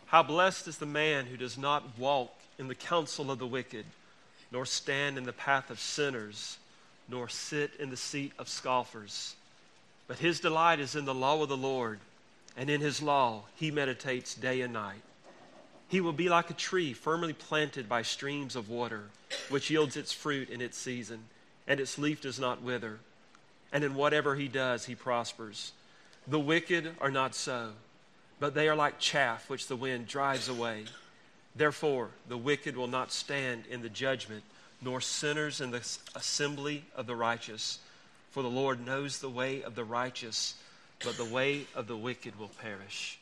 How blessed is the man who does not walk in the counsel of the wicked, nor stand in the path of sinners, nor sit in the seat of scoffers. But his delight is in the law of the Lord, and in his law he meditates day and night. He will be like a tree firmly planted by streams of water, which yields its fruit in its season, and its leaf does not wither. And in whatever he does, he prospers. The wicked are not so, but they are like chaff which the wind drives away. Therefore, the wicked will not stand in the judgment, nor sinners in the assembly of the righteous. For the Lord knows the way of the righteous, but the way of the wicked will perish.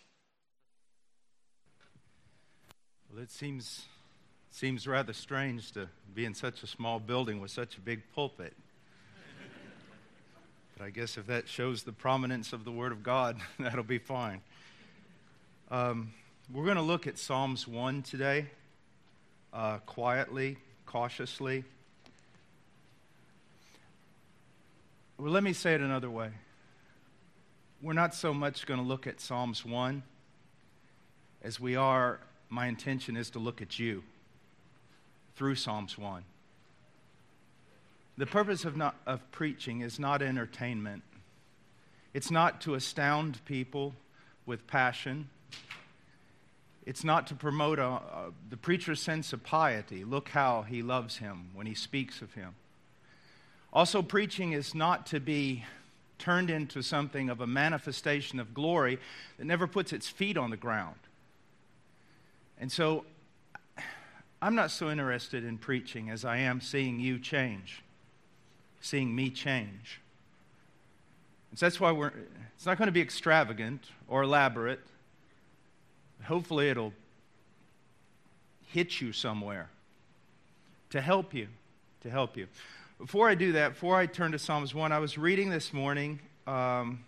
Well, it seems rather strange to be in such a small building with such a big pulpit. But I guess if that shows the prominence of the Word of God, that'll be fine. We're going to look at Psalms 1 today, quietly, cautiously. Well, let me say it another way. We're not so much going to look at Psalms 1 as we are, my intention is to look at you through Psalms 1. The purpose of preaching is not entertainment. It's not to astound people with passion. It's not to promote the preacher's sense of piety. Look how he loves him when he speaks of him. Also, preaching is not to be turned into something of a manifestation of glory that never puts its feet on the ground. And so, I'm not so interested in preaching as I am seeing you change, seeing me change. And so that's why it's not going to be extravagant or elaborate. Hopefully it'll hit you somewhere to help you. Before I do that, before I turn to Psalms 1, I was reading this morning and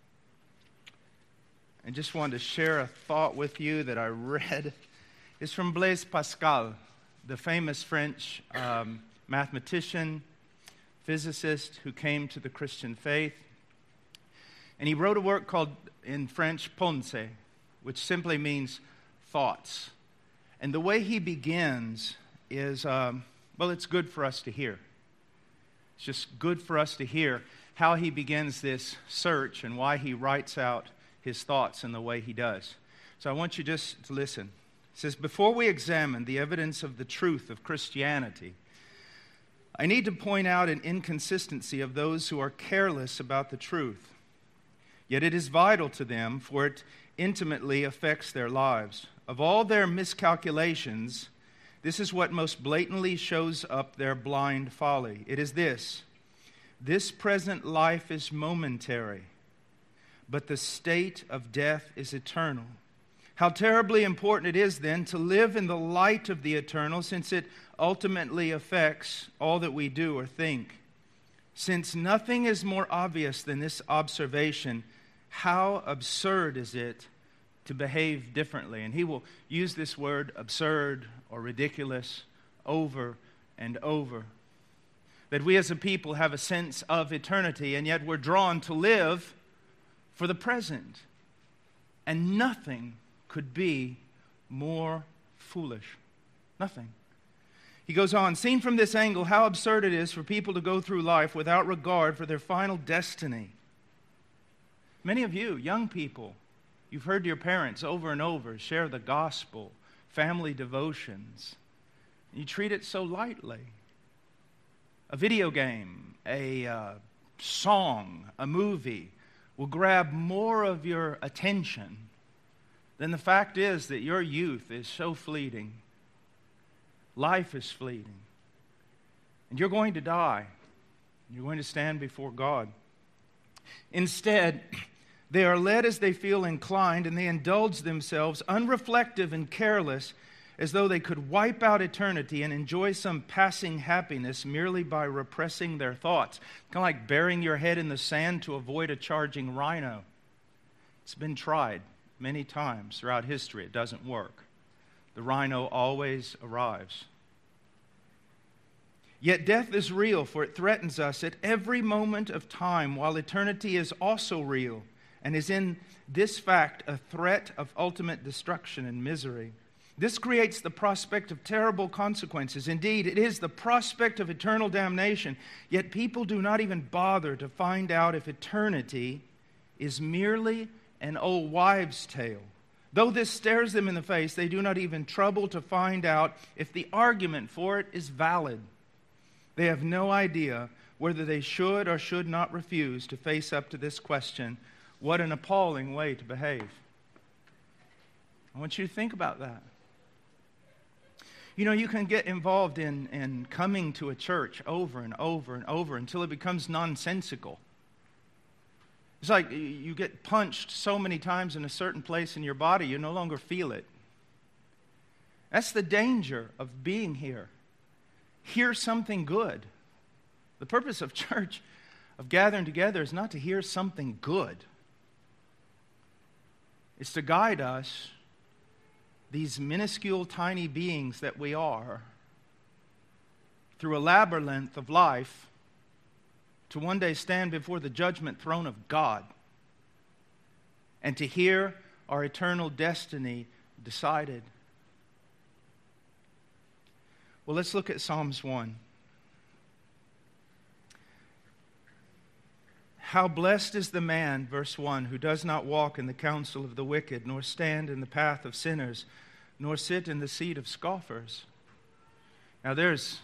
just wanted to share a thought with you that I read. It's from Blaise Pascal, the famous French mathematician, physicist who came to the Christian faith. And he wrote a work called, in French, Pensées, which simply means thoughts. And the way he begins is, it's good for us to hear. It's just good for us to hear how he begins this search and why he writes out his thoughts in the way he does. So I want you just to listen. It says, before we examine the evidence of the truth of Christianity, I need to point out an inconsistency of those who are careless about the truth. Yet it is vital to them, for it intimately affects their lives. Of all their miscalculations, this is what most blatantly shows up their blind folly. It is this: this present life is momentary, but the state of death is eternal. How terribly important it is then to live in the light of the eternal, since it ultimately affects all that we do or think. Since nothing is more obvious than this observation, how absurd is it to behave differently? And he will use this word absurd or ridiculous over and over. That we as a people have a sense of eternity, and yet we're drawn to live for the present. And nothing could be more foolish. Nothing. He goes on, seen from this angle, how absurd it is for people to go through life without regard for their final destiny. Many of you, young people, you've heard your parents over and over share the gospel, family devotions. You treat it so lightly. A video game, a song, a movie will grab more of your attention than the fact is that your youth is so fleeting. Life is fleeting. And you're going to die. You're going to stand before God. Instead, they are led as they feel inclined, and they indulge themselves, unreflective and careless, as though they could wipe out eternity and enjoy some passing happiness merely by repressing their thoughts. Kind of like burying your head in the sand to avoid a charging rhino. It's been tried many times throughout history. It doesn't work. The rhino always arrives. Yet death is real, for it threatens us at every moment of time, while eternity is also real and is in this fact a threat of ultimate destruction and misery. This creates the prospect of terrible consequences. Indeed, it is the prospect of eternal damnation. Yet people do not even bother to find out if eternity is merely an old wives' tale. Though this stares them in the face, they do not even trouble to find out if the argument for it is valid. They have no idea whether they should or should not refuse to face up to this question. What an appalling way to behave. I want you to think about that. You know, you can get involved in coming to a church over and over and over until it becomes nonsensical. It's like you get punched so many times in a certain place in your body, you no longer feel it. That's the danger of being here. Hear something good. The purpose of church, of gathering together, is not to hear something good. It's to guide us, these minuscule, tiny beings that we are, through a labyrinth of life, to one day stand before the judgment throne of God and to hear our eternal destiny decided. Well, let's look at Psalms 1. How blessed is the man, verse 1, who does not walk in the counsel of the wicked, nor stand in the path of sinners, nor sit in the seat of scoffers. Now there's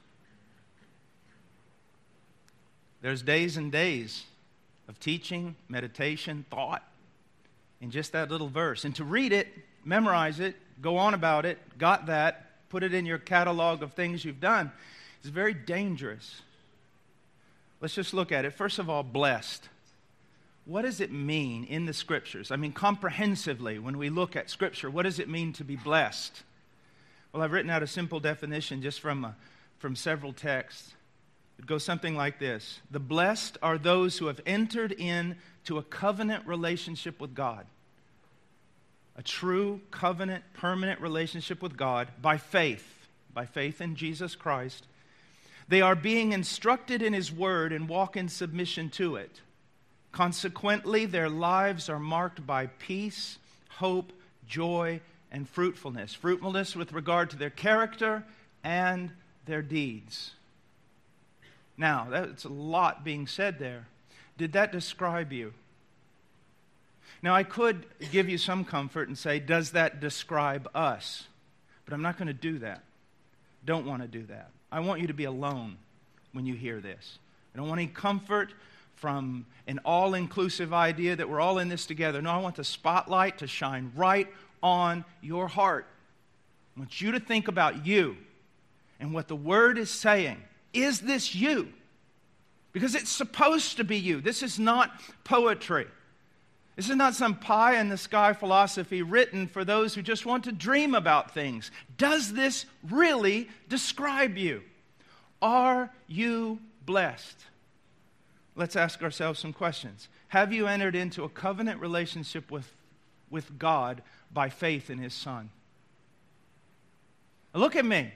days and days of teaching, meditation, thought in just that little verse. And to read it, memorize it, go on about it, got that, put it in your catalog of things you've done, is very dangerous. Let's just look at it. First of all, blessed. What does it mean in the Scriptures? I mean, comprehensively, when we look at Scripture, what does it mean to be blessed? Well, I've written out a simple definition just from several texts. It goes something like this. The blessed are those who have entered into a covenant relationship with God. A true covenant, permanent relationship with God by faith in Jesus Christ. They are being instructed in His Word and walk in submission to it. Consequently, their lives are marked by peace, hope, joy, and fruitfulness. Fruitfulness with regard to their character and their deeds. Now, that's a lot being said there. Did that describe you? Now, I could give you some comfort and say, does that describe us? But I'm not going to do that. Don't want to do that. I want you to be alone when you hear this. I don't want any comfort from an all-inclusive idea that we're all in this together. No, I want the spotlight to shine right on your heart. I want you to think about you and what the Word is saying. Is this you? Because it's supposed to be you. This is not poetry. This is not some pie-in-the-sky philosophy written for those who just want to dream about things. Does this really describe you? Are you blessed? Let's ask ourselves some questions. Have you entered into a covenant relationship with God by faith in His Son? Now look at me.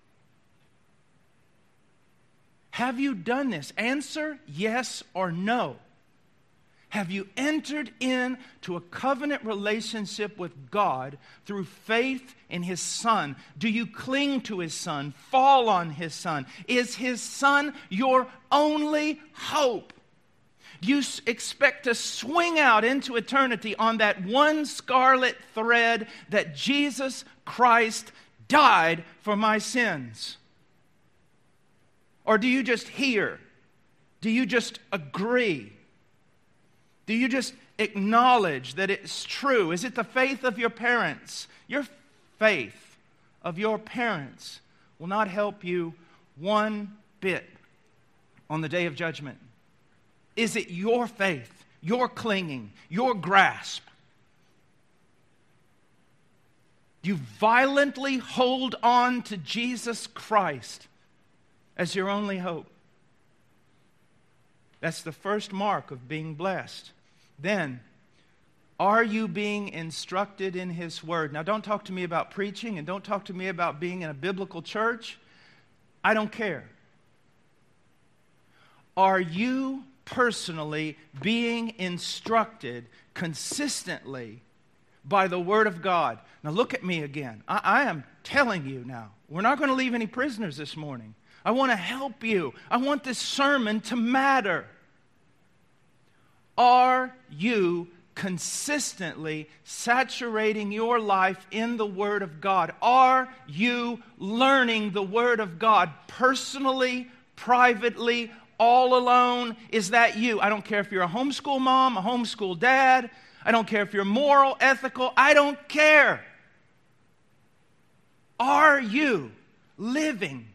Have you done this? Answer yes or no. Have you entered into a covenant relationship with God through faith in His Son? Do you cling to His Son? Fall on His Son? Is His Son your only hope? Do you expect to swing out into eternity on that one scarlet thread that Jesus Christ died for my sins? Or do you just hear? Do you just agree? Do you just acknowledge that it's true? Is it the faith of your parents? Your faith of your parents will not help you one bit on the day of judgment. Is it your faith, your clinging, your grasp? You violently hold on to Jesus Christ as your only hope. That's the first mark of being blessed. Then, are you being instructed in His Word? Now, don't talk to me about preaching and don't talk to me about being in a biblical church. I don't care. Are you personally being instructed consistently by the Word of God. Now look at me again. I am telling you now, we're not going to leave any prisoners this morning. I want to help you. I want this sermon to matter. Are you consistently saturating your life in the Word of God? Are you learning the Word of God personally, privately, all alone? Is that you? I don't care if you're a homeschool mom, a homeschool dad. I don't care if you're moral, ethical. I don't care. Are you living?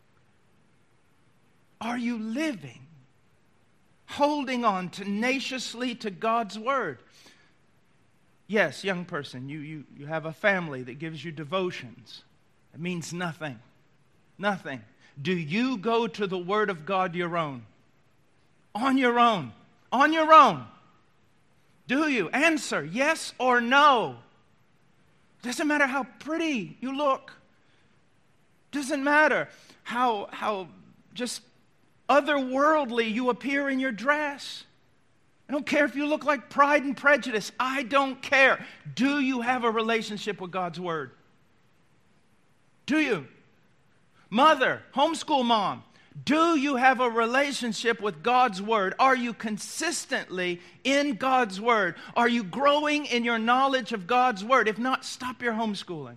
Are you living? Holding on tenaciously to God's Word. Yes, young person, you have a family that gives you devotions. It means nothing. Nothing. Do you go to the Word of God your own? On your own. On your own. Do you? Answer yes or no. Doesn't matter how pretty you look. Doesn't matter how just otherworldly you appear in your dress. I don't care if you look like Pride and Prejudice. I don't care. Do you have a relationship with God's Word? Do you? Mother, homeschool mom, do you have a relationship with God's Word? Are you consistently in God's Word? Are you growing in your knowledge of God's Word? If not, stop your homeschooling.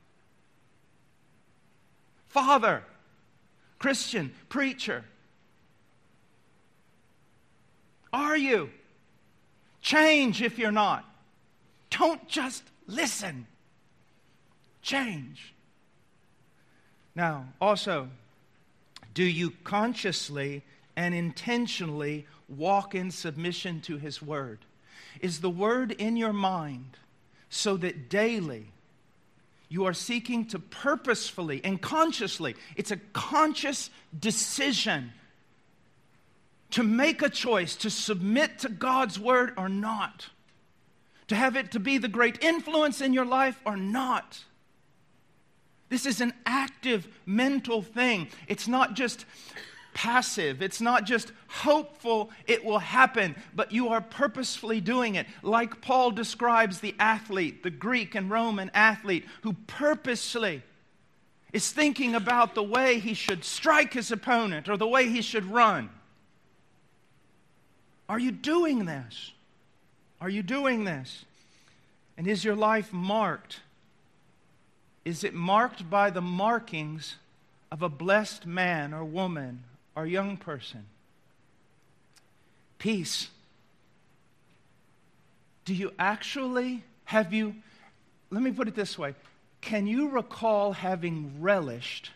Father, Christian, preacher, are you? Change if you're not. Don't just listen. Change. Now, also, do you consciously and intentionally walk in submission to His Word? Is the Word in your mind so that daily you are seeking to purposefully and consciously, it's a conscious decision to make a choice to submit to God's Word or not? To have it to be the great influence in your life or not? This is an active mental thing. It's not just passive. It's not just hopeful it will happen, but you are purposefully doing it. Like Paul describes the athlete, the Greek and Roman athlete, who purposely is thinking about the way he should strike his opponent or the way he should run. Are you doing this? Are you doing this? And is your life marked? Is it marked by the markings of a blessed man or woman or young person? Peace. Do you actually, let me put it this way. Can you recall having relished,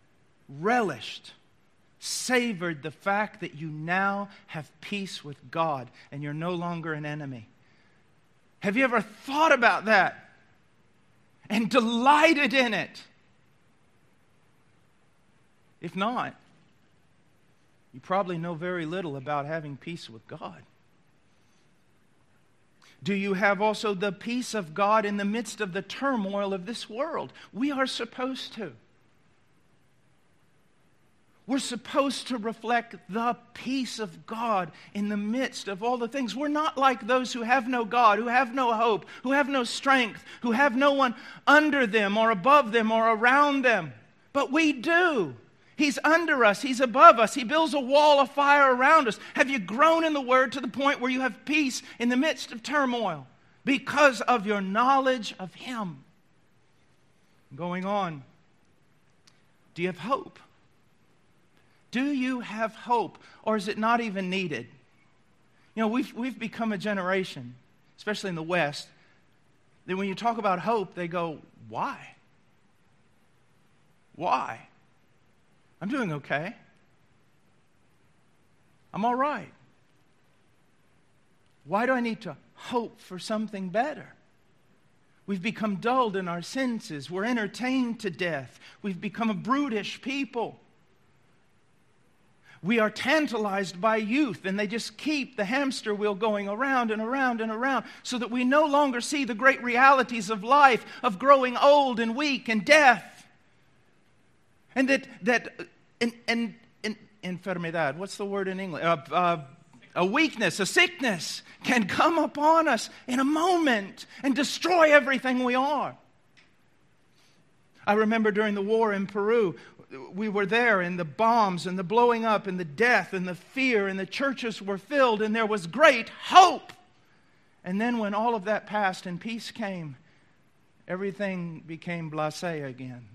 savored the fact that you now have peace with God and you're no longer an enemy? Have you ever thought about that and delighted in it? If not, you probably know very little about having peace with God. Do you have also the peace of God in the midst of the turmoil of this world? We are supposed to. We're supposed to reflect the peace of God in the midst of all the things. We're not like those who have no God, who have no hope, who have no strength, who have no one under them or above them or around them. But we do. He's under us. He's above us. He builds a wall of fire around us. Have you grown in the Word to the point where you have peace in the midst of turmoil because of your knowledge of Him? Going on. Do you have hope? Do you have hope, or is it not even needed? You know, we've become a generation, especially in the West, that when you talk about hope, they go, why? Why? I'm doing okay. I'm all right. Why do I need to hope for something better? We've become dulled in our senses. We're entertained to death. We've become a brutish people. We are tantalized by youth, and they just keep the hamster wheel going around and around and around so that we no longer see the great realities of life, of growing old and weak and death. And enfermedad, what's the word in English? a weakness, a sickness can come upon us in a moment and destroy everything we are. I remember during the war in Peru, we were there and the bombs and the blowing up and the death and the fear, and the churches were filled and there was great hope. And then when all of that passed and peace came, everything became blasé again.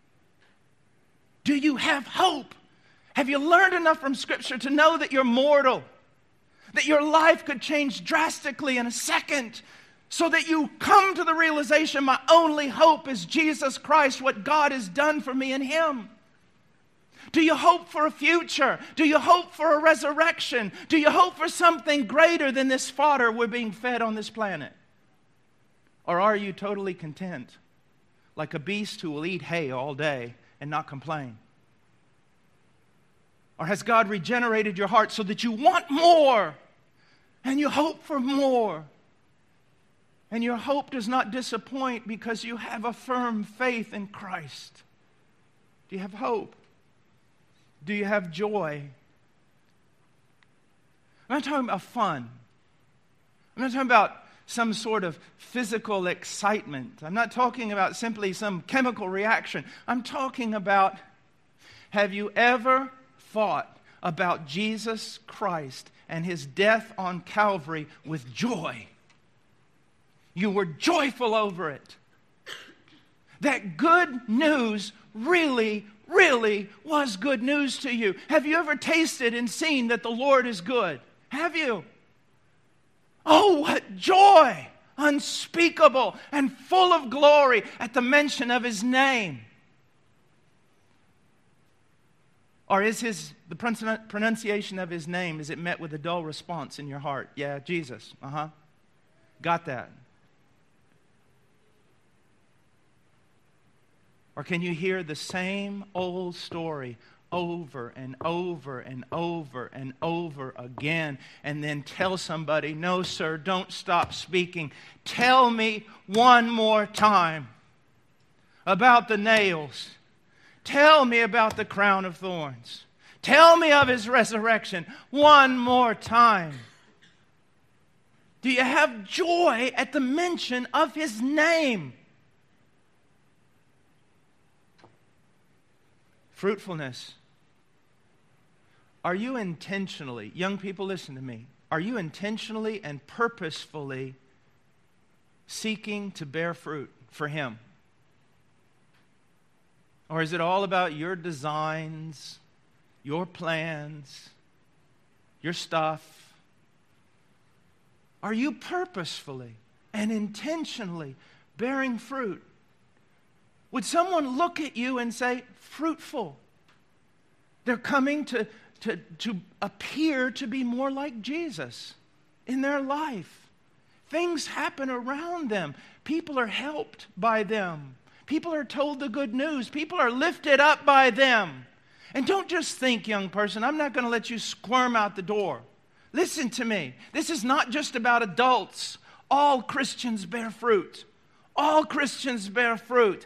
Do you have hope? Have you learned enough from Scripture to know that you're mortal? That your life could change drastically in a second, so that you come to the realization, my only hope is Jesus Christ, what God has done for me in Him. Do you hope for a future? Do you hope for a resurrection? Do you hope for something greater than this fodder we're being fed on this planet? Or are you totally content, like a beast who will eat hay all day and not complain? Or has God regenerated your heart so that you want more and you hope for more? And your hope does not disappoint because you have a firm faith in Christ. Do you have hope? Do you have joy? I'm not talking about fun. I'm not talking about some sort of physical excitement. I'm not talking about simply some chemical reaction. I'm talking about, have you ever thought about Jesus Christ and His death on Calvary with joy? You were joyful over it. That good news really was good news to you. Have you ever tasted and seen that the Lord is good? Have you? Oh, what joy! Unspeakable and full of glory at the mention of His name. Or is the pronunciation of His name, is it met with a dull response in your heart? Yeah, Jesus. Got that. Or can you hear the same old story over and over and over and over again, and then tell somebody, no, sir, don't stop speaking. Tell me one more time about the nails. Tell me about the crown of thorns. Tell me of His resurrection one more time. Do you have joy at the mention of His name? Fruitfulness. Are you intentionally, young people, listen to me, are you intentionally and purposefully seeking to bear fruit for Him? Or is it all about your designs, your plans, your stuff? Are you purposefully and intentionally bearing fruit? Would someone look at you and say, fruitful? They're coming to appear to be more like Jesus in their life. Things happen around them. People are helped by them. People are told the good news. People are lifted up by them. And don't just think, young person, I'm not going to let you squirm out the door. Listen to me. This is not just about adults. All Christians bear fruit. All Christians bear fruit.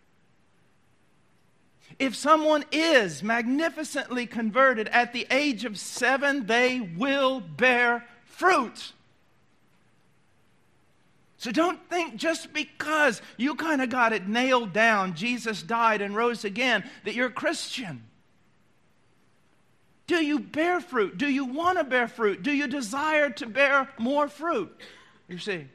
If someone is magnificently converted at the age of 7, they will bear fruit. So don't think just because you kind of got it nailed down, Jesus died and rose again, that you're a Christian. Do you bear fruit? Do you want to bear fruit? Do you desire to bear more fruit? You see,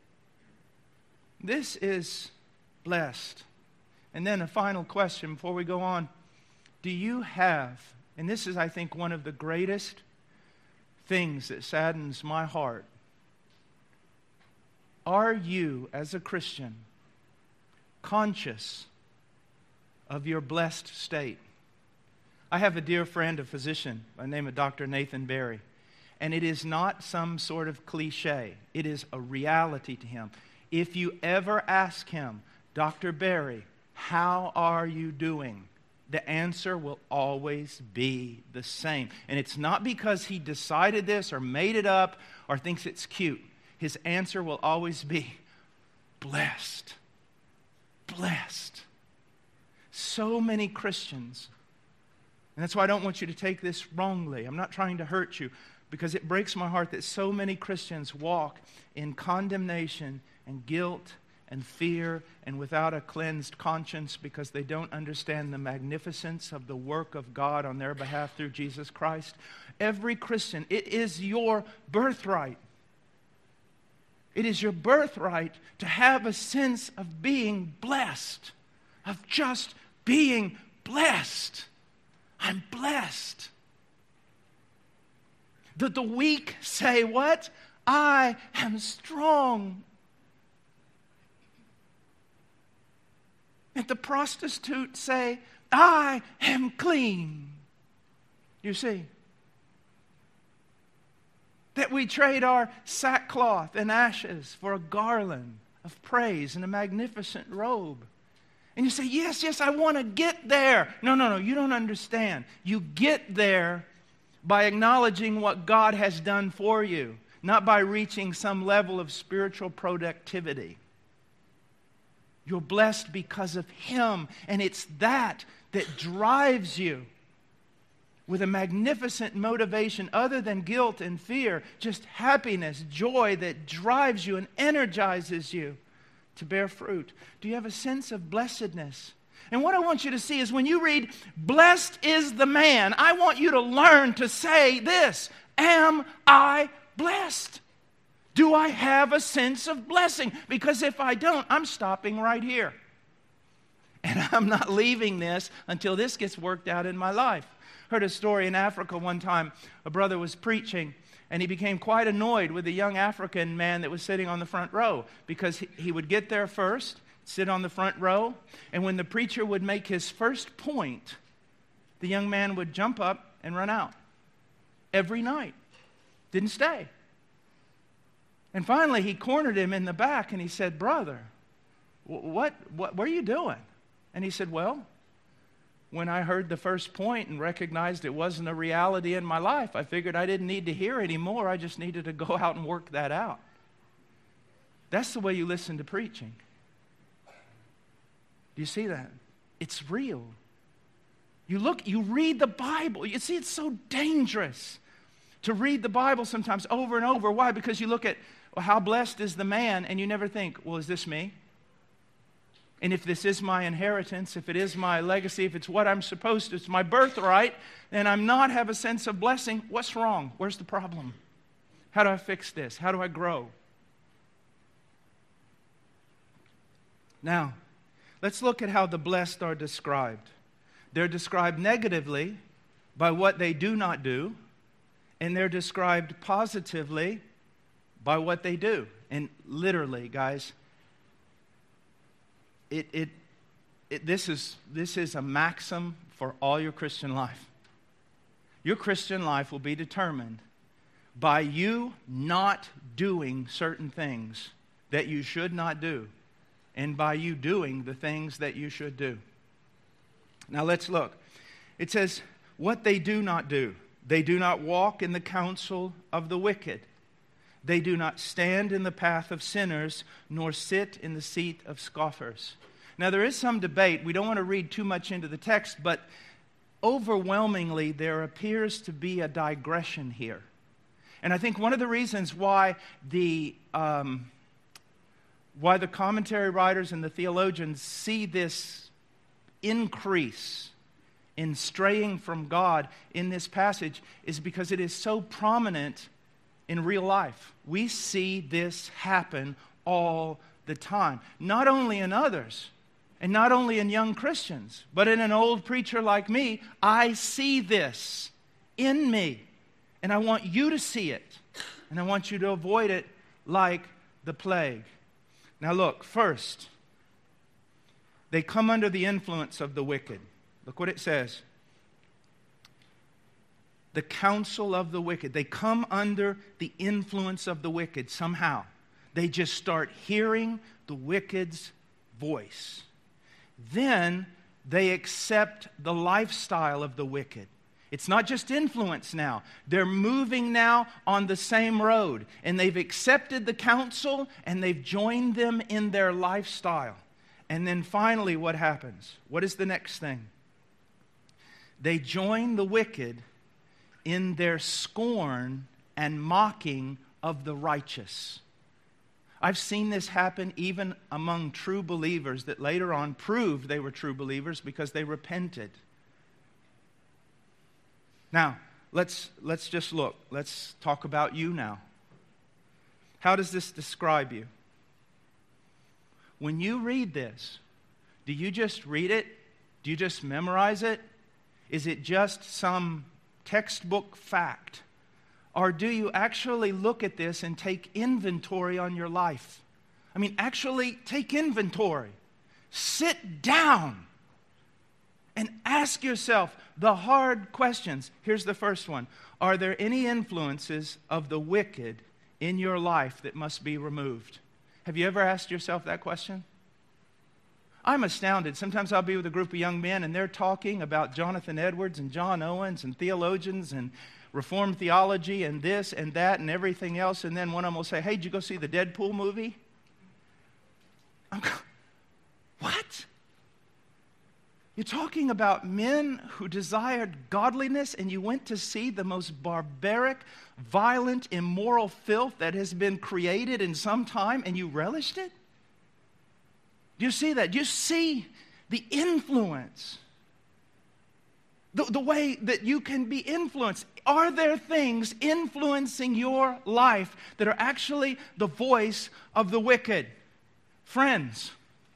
this is blessed. And then a final question before we go on. Do you have, and this is, I think, one of the greatest things that saddens my heart. Are you, as a Christian, conscious of your blessed state? I have a dear friend, a physician, by the name of Dr. Nathan Barry. And it is not some sort of cliche. It is a reality to him. If you ever ask him, Dr. Barry, how are you doing? The answer will always be the same. And it's not because he decided this or made it up or thinks it's cute. His answer will always be, blessed. Blessed. So many Christians, and that's why I don't want you to take this wrongly. I'm not trying to hurt you. because it breaks my heart that so many Christians walk in condemnation and guilt and fear and without a cleansed conscience because they don't understand the magnificence of the work of God on their behalf through Jesus Christ. Every Christian, it is your birthright. It is your birthright to have a sense of being blessed, of just being blessed. I'm blessed. That the weak say what? I am strong. And the prostitute say, I am clean. You see? That we trade our sackcloth and ashes for a garland of praise and a magnificent robe. And you say, yes, I want to get there. No, you don't understand. You get there by acknowledging what God has done for you, not by reaching some level of spiritual productivity. You're blessed because of Him, and it's that drives you with a magnificent motivation other than guilt and fear, just happiness, joy that drives you and energizes you to bear fruit. Do you have a sense of blessedness? And what I want you to see is when you read, blessed is the man, I want you to learn to say this, am I blessed? Do I have a sense of blessing? Because if I don't, I'm stopping right here. And I'm not leaving this until this gets worked out in my life. Heard a story in Africa one time. A brother was preaching, and he became quite annoyed with a young African man that was sitting on the front row because he would get there first, sit on the front row, and when the preacher would make his first point, the young man would jump up and run out. Every night. Didn't stay. And finally, he cornered him in the back, and he said, brother, what are you doing? And he said, well, when I heard the first point and recognized it wasn't a reality in my life, I figured I didn't need to hear anymore. I just needed to go out and work that out. That's the way you listen to preaching. Do you see that? It's real. You read the Bible. You see, it's so dangerous to read the Bible sometimes over and over. Why? Because you look at, well, how blessed is the man, and you never think, well, is this me? And if this is my inheritance, if it is my legacy, if it's what I'm supposed to, it's my birthright, and I'm not have a sense of blessing, what's wrong? Where's the problem? How do I fix this? How do I grow? Now, let's look at how the blessed are described. They're described negatively by what they do not do, and they're described positively by what they do. And literally, guys, this is a maxim for all your Christian life. Your Christian life will be determined by you not doing certain things that you should not do, and by you doing the things that you should do. Now let's look. It says, what they do not do. They do not walk in the counsel of the wicked. They do not stand in the path of sinners, nor sit in the seat of scoffers. Now, there is some debate. We don't want to read too much into the text, but overwhelmingly, there appears to be a digression here. And I think one of the reasons why the commentary writers and the theologians see this increase in straying from God in this passage is because it is so prominent in real life. We see this happen all the time. Not only in others, and not only in young Christians, but in an old preacher like me, I see this in me. And I want you to see it. And I want you to avoid it like the plague. Now look, first, they come under the influence of the wicked. Look what it says. The counsel of the wicked. They come under the influence of the wicked somehow. They just start hearing the wicked's voice. Then they accept the lifestyle of the wicked. It's not just influence now. They're moving now on the same road. And they've accepted the counsel and they've joined them in their lifestyle. And then finally what happens? What is the next thing? They join the wicked in their scorn and mocking of the righteous. I've seen this happen even among true believers that later on proved they were true believers because they repented. Now, let's just look. Let's talk about you now. How does this describe you? When you read this, do you just read it? Do you just memorize it? Is it just some textbook fact? Or do you actually look at this and take inventory on your life? I mean, actually take inventory. Sit down and ask yourself the hard questions. Here's the first one. Are there any influences of the wicked in your life that must be removed? Have you ever asked yourself that question? I'm astounded. Sometimes I'll be with a group of young men and they're talking about Jonathan Edwards and John Owens and theologians and Reformed theology and this and that and everything else. And then one of them will say, hey, did you go see the Deadpool movie? I'm going, what? You're talking about men who desired godliness and you went to see the most barbaric, violent, immoral filth that has been created in some time and you relished it? Do you see that? Do you see the influence? The way that you can be influenced. Are there things influencing your life that are actually the voice of the wicked? Friends.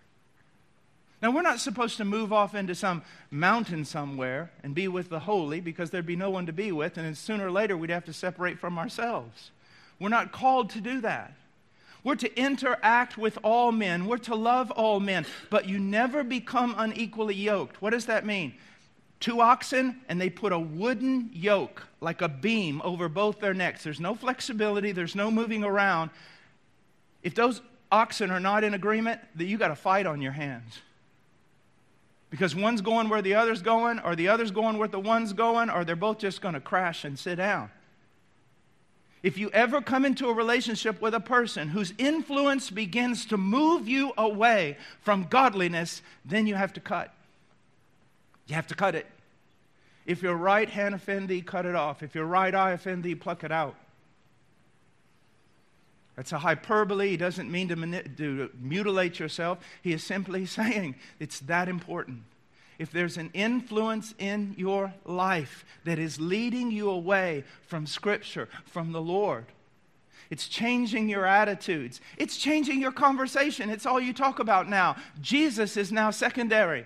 Now, we're not supposed to move off into some mountain somewhere and be with the holy because there'd be no one to be with, and then sooner or later we'd have to separate from ourselves. We're not called to do that. We're to interact with all men. We're to love all men, but you never become unequally yoked. What does that mean? 2 oxen, and they put a wooden yoke, like a beam, over both their necks. There's no flexibility. There's no moving around. If those oxen are not in agreement, then you got a fight on your hands. Because one's going where the other's going, or the other's going where the one's going, or they're both just going to crash and sit down. If you ever come into a relationship with a person whose influence begins to move you away from godliness, then you have to cut. You have to cut it. If your right hand offend thee, cut it off. If your right eye offend thee, pluck it out. That's a hyperbole. He doesn't mean to mutilate yourself. He is simply saying it's that important. If there's an influence in your life that is leading you away from Scripture, from the Lord, it's changing your attitudes. It's changing your conversation. It's all you talk about now. Jesus is now secondary.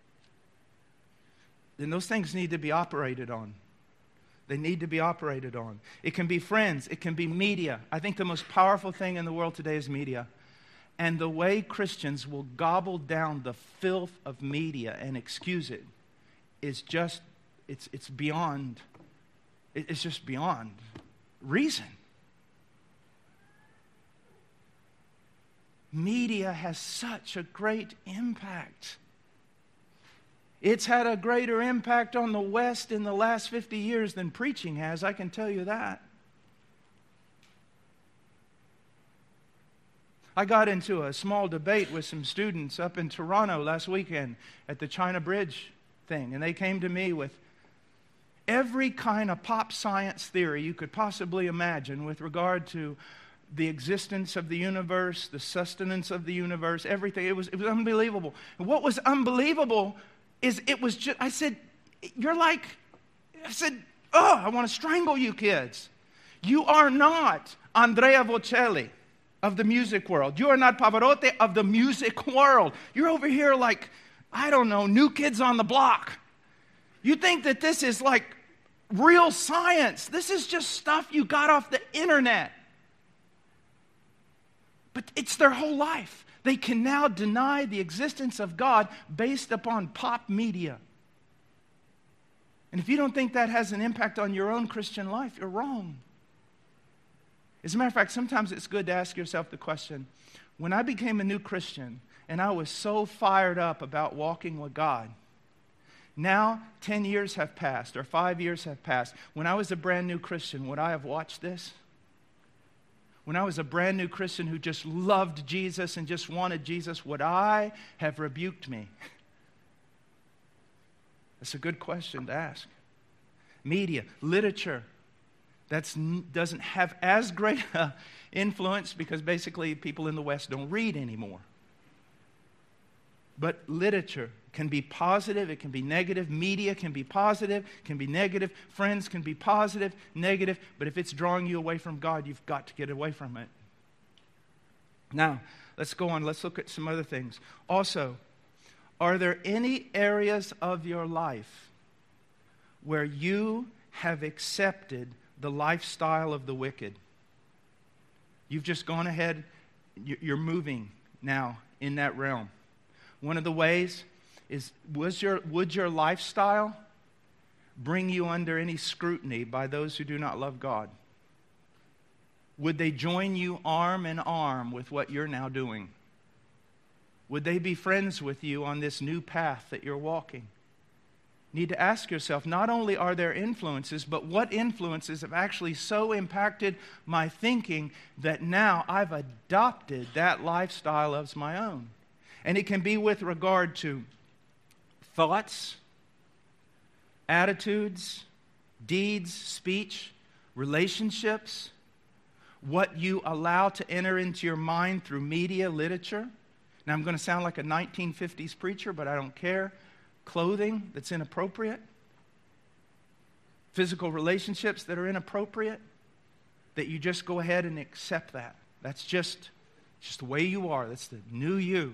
Then those things need to be operated on. They need to be operated on. It can be friends. It can be media. I think the most powerful thing in the world today is media. And the way Christians will gobble down the filth of media and excuse it is just, it's beyond, it's just beyond reason. Media has such a great impact. It's had a greater impact on the West in the last 50 years than preaching has, I can tell you that. I got into a small debate with some students up in Toronto last weekend at the China Bridge thing, and they came to me with every kind of pop science theory you could possibly imagine with regard to the existence of the universe, the sustenance of the universe, everything. It was unbelievable. And what was unbelievable is it was just, I said, I want to strangle you kids. You are not Andrea Bocelli of the music world. You are not Pavarotti of the music world. You're over here like, I don't know, New Kids on the Block. You think that this is like real science. This is just stuff you got off the internet. But it's their whole life. They can now deny the existence of God based upon pop media. And if you don't think that has an impact on your own Christian life, you're wrong. As a matter of fact, sometimes it's good to ask yourself the question, when I became a new Christian and I was so fired up about walking with God, now 10 years have passed or 5 years have passed. When I was a brand new Christian, would I have watched this? When I was a brand new Christian who just loved Jesus and just wanted Jesus, would I have rebuked me? That's a good question to ask. Media, literature. That doesn't have as great an influence because basically people in the West don't read anymore. But literature can be positive, it can be negative. Media can be positive, can be negative. Friends can be positive, negative. But if it's drawing you away from God, you've got to get away from it. Now, let's go on. Let's look at some other things. Also, are there any areas of your life where you have accepted the lifestyle of the wicked? You've just gone ahead, you're moving now in that realm. One of the ways is, would your lifestyle bring you under any scrutiny by those who do not love God? Would they join you arm in arm with what you're now doing? Would they be friends with you on this new path that you're walking? You need to ask yourself, not only are there influences, but what influences have actually so impacted my thinking that now I've adopted that lifestyle as my own? And it can be with regard to thoughts, attitudes, deeds, speech, relationships, what you allow to enter into your mind through media, literature. Now, I'm going to sound like a 1950s preacher, but I don't care. Clothing that's inappropriate, physical relationships that are inappropriate, that you just go ahead and accept that. That's just the way you are. That's the new you.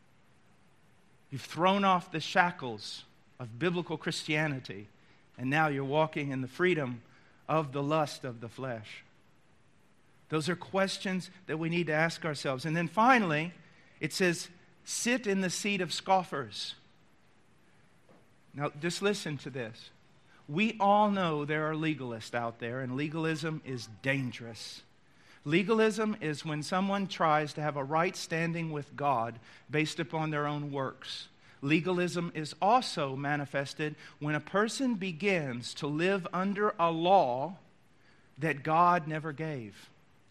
You've thrown off the shackles of biblical Christianity, and now you're walking in the freedom of the lust of the flesh. Those are questions that we need to ask ourselves. And then finally, it says, sit in the seat of scoffers. Now, just listen to this. We all know there are legalists out there, and legalism is dangerous. Legalism is when someone tries to have a right standing with God based upon their own works. Legalism is also manifested when a person begins to live under a law that God never gave.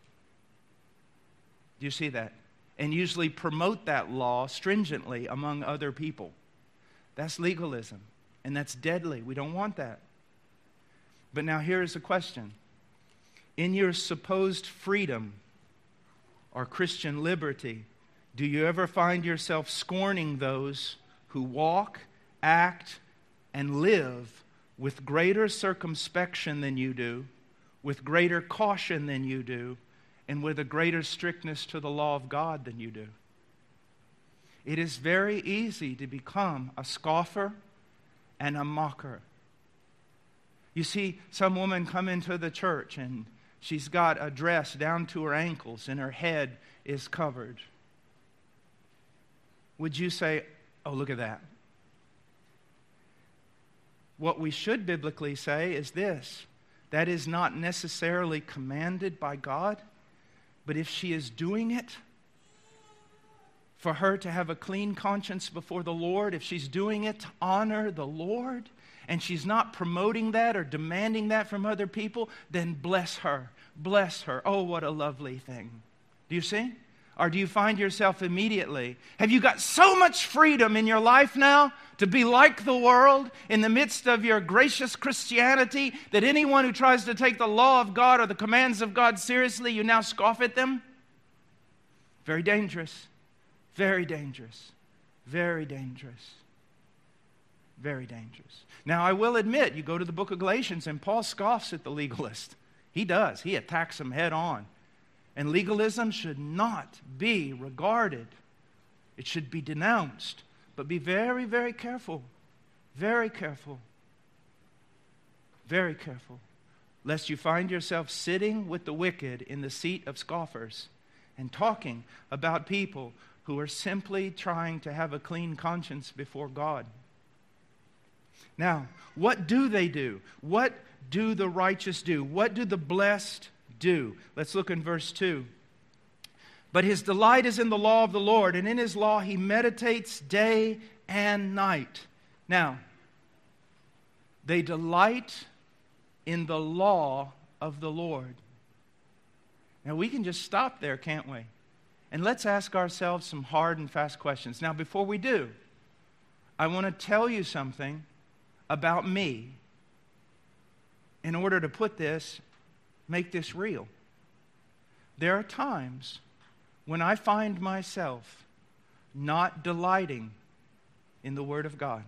Do you see that? And usually promote that law stringently among other people. That's legalism, and that's deadly. We don't want that. But now here's the question. In your supposed freedom or Christian liberty, do you ever find yourself scorning those who walk, act, and live with greater circumspection than you do, with greater caution than you do, and with a greater strictness to the law of God than you do? It is very easy to become a scoffer and a mocker. You see some woman come into the church and she's got a dress down to her ankles and her head is covered. Would you say, oh, look at that? What we should biblically say is this: that is not necessarily commanded by God, but if she is doing it for her to have a clean conscience before the Lord, if she's doing it to honor the Lord, and she's not promoting that or demanding that from other people, then bless her. Bless her. Oh, what a lovely thing. Do you see? Or do you find yourself immediately, have you got so much freedom in your life now to be like the world in the midst of your gracious Christianity that anyone who tries to take the law of God or the commands of God seriously, you now scoff at them? Very dangerous. Very dangerous. Very dangerous. Very dangerous. Now, I will admit, you go to the book of Galatians and Paul scoffs at the legalist. He does. He attacks them head on. And legalism should not be regarded. It should be denounced. But be very, very careful. Very careful. Very careful. Lest you find yourself sitting with the wicked in the seat of scoffers and talking about people who are simply trying to have a clean conscience before God. Now, what do they do? What do the righteous do? What do the blessed do? Let's look in verse 2. But his delight is in the law of the Lord, and in his law he meditates day and night. Now, they delight in the law of the Lord. Now, we can just stop there, can't we? And let's ask ourselves some hard and fast questions. Now, before we do, I want to tell you something about me in order to put this make this real. There are times when I find myself not delighting in the Word of God.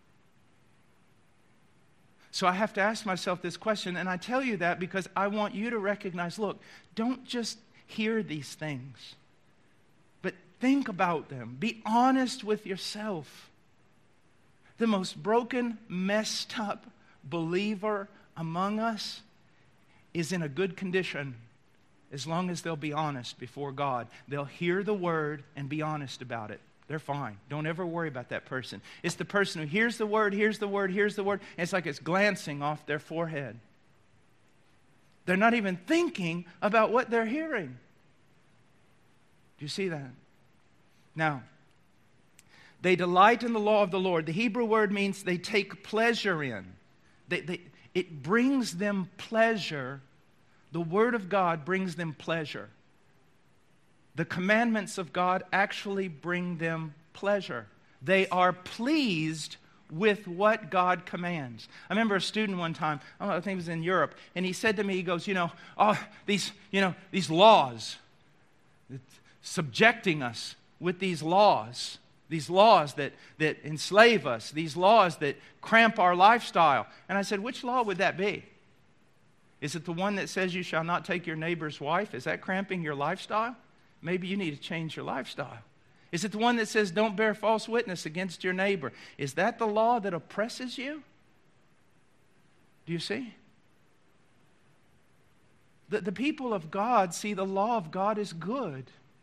So I have to ask myself this question, and I tell you that because I want you to recognize, look, don't just hear these things, but think about them. Be honest with yourself. The most broken, messed up believer among us is in a good condition as long as they'll be honest before God. They'll hear the Word and be honest about it. They're fine. Don't ever worry about that person. It's the person who hears the Word, hears the Word, hears the Word, and it's like it's glancing off their forehead. They're not even thinking about what they're hearing. Do you see that? Now, they delight in the law of the Lord. The Hebrew word means they take pleasure in. It brings them pleasure. The Word of God brings them pleasure. The commandments of God actually bring them pleasure. They are pleased with what God commands. I remember a student one time, I think it was in Europe, and he said to me, he goes, these laws, subjecting us with these laws that enslave us, these laws that cramp our lifestyle. And I said, which law would that be? Is it the one that says you shall not take your neighbor's wife? Is that cramping your lifestyle? Maybe you need to change your lifestyle. Is it the one that says don't bear false witness against your neighbor? Is that the law that oppresses you? Do you see? The people of God see the law of God as good.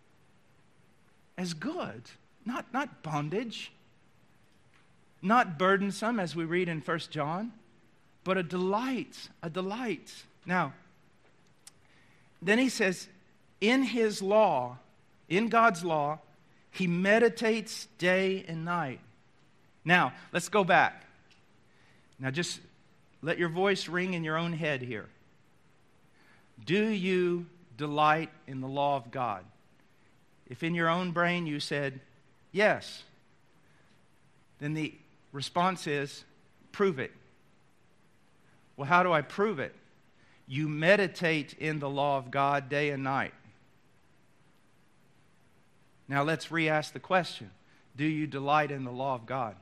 As good. Not bondage. Not burdensome, as we read in 1 John. But a delight. A delight. Now, then he says, in His law, in God's law, He meditates day and night. Now, let's go back. Now, just let your voice ring in your own head here. Do you delight in the law of God? If in your own brain you said, yes, then the response is, prove it. Well, how do I prove it? You meditate in the law of God day and night. Now let's re-ask the question. Do you delight in the law of God?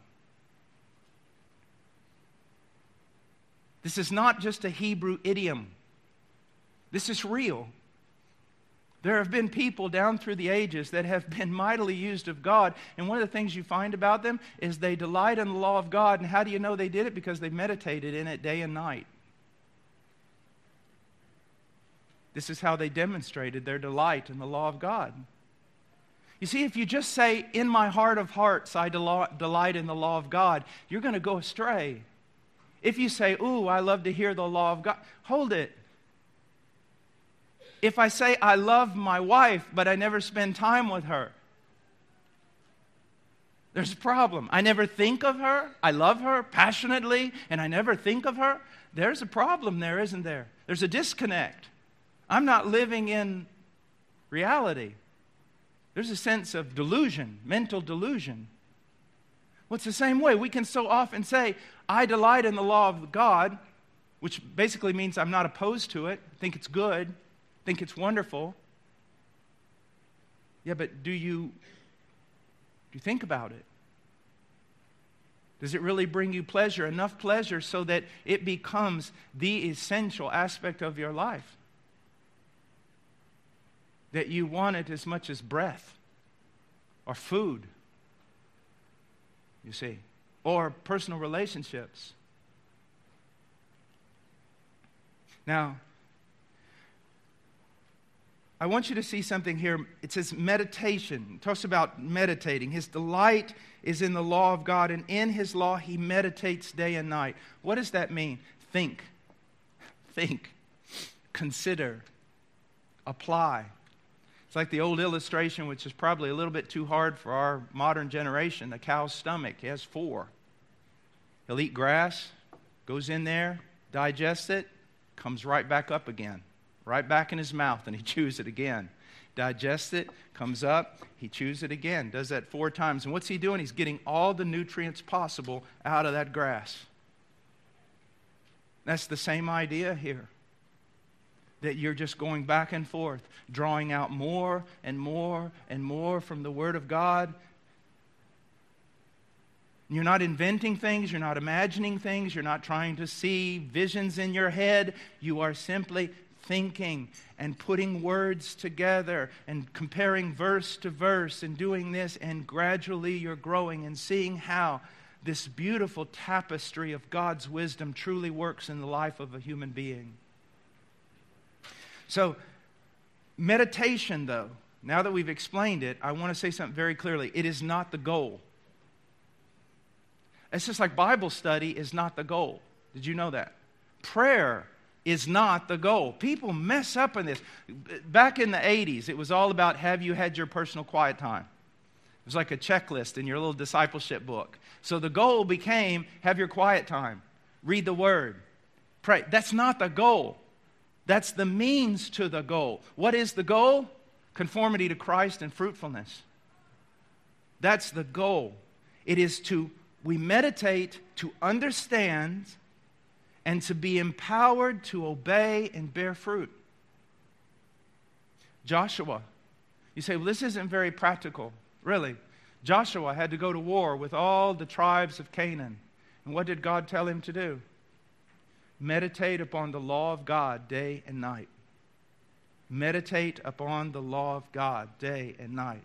This is not just a Hebrew idiom. This is real. There have been people down through the ages that have been mightily used of God, and one of the things you find about them is they delight in the law of God. And how do you know they did it? Because they meditated in it day and night. This is how they demonstrated their delight in the law of God. You see, if you just say, in my heart of hearts, I delight in the law of God, you're going to go astray. If you say, ooh, I love to hear the law of God, hold it. If I say, I love my wife, but I never spend time with her, there's a problem. I never think of her. I love her passionately, and I never think of her. There's a problem there, isn't there? There's a disconnect. I'm not living in reality. There's a sense of delusion, mental delusion. Well, it's the same way. We can so often say, I delight in the law of God, which basically means I'm not opposed to it, think it's good, think it's wonderful. Yeah, but do you think about it? Does it really bring you pleasure, enough pleasure so that it becomes the essential aspect of your life? That you want it as much as breath or food, you see, or personal relationships. Now, I want you to see something here. It says meditation. It talks about meditating. His delight is in the law of God, and in His law He meditates day and night. What does that mean? Think, consider, apply. It's like the old illustration, which is probably a little bit too hard for our modern generation, the cow's stomach. He has 4. He'll eat grass, goes in there, digests it, comes right back up again, right back in his mouth, and he chews it again. Digests it, comes up, he chews it again, does that 4 times. And what's he doing? He's getting all the nutrients possible out of that grass. That's the same idea here. that you're just going back and forth, drawing out more and more and more from the Word of God. You're not inventing things, you're not imagining things, you're not trying to see visions in your head. You are simply thinking and putting words together and comparing verse to verse and doing this, and gradually you're growing and seeing how this beautiful tapestry of God's wisdom truly works in the life of a human being. So, meditation, though, now that we've explained it, I want to say something very clearly. It is not the goal. It's just like Bible study is not the goal. Did you know that? Prayer is not the goal. People mess up in this. Back in the 80s, it was all about, have you had your personal quiet time? It was like a checklist in your little discipleship book. So the goal became, have your quiet time. Read the Word. Pray. That's not the goal. That's the means to the goal. What is the goal? Conformity to Christ and fruitfulness. That's the goal. It is we meditate to understand and to be empowered to obey and bear fruit. Joshua. You say, well, this isn't very practical. Really. Joshua had to go to war with all the tribes of Canaan. And what did God tell him to do? Meditate upon the law of God day and night. Meditate upon the law of God day and night.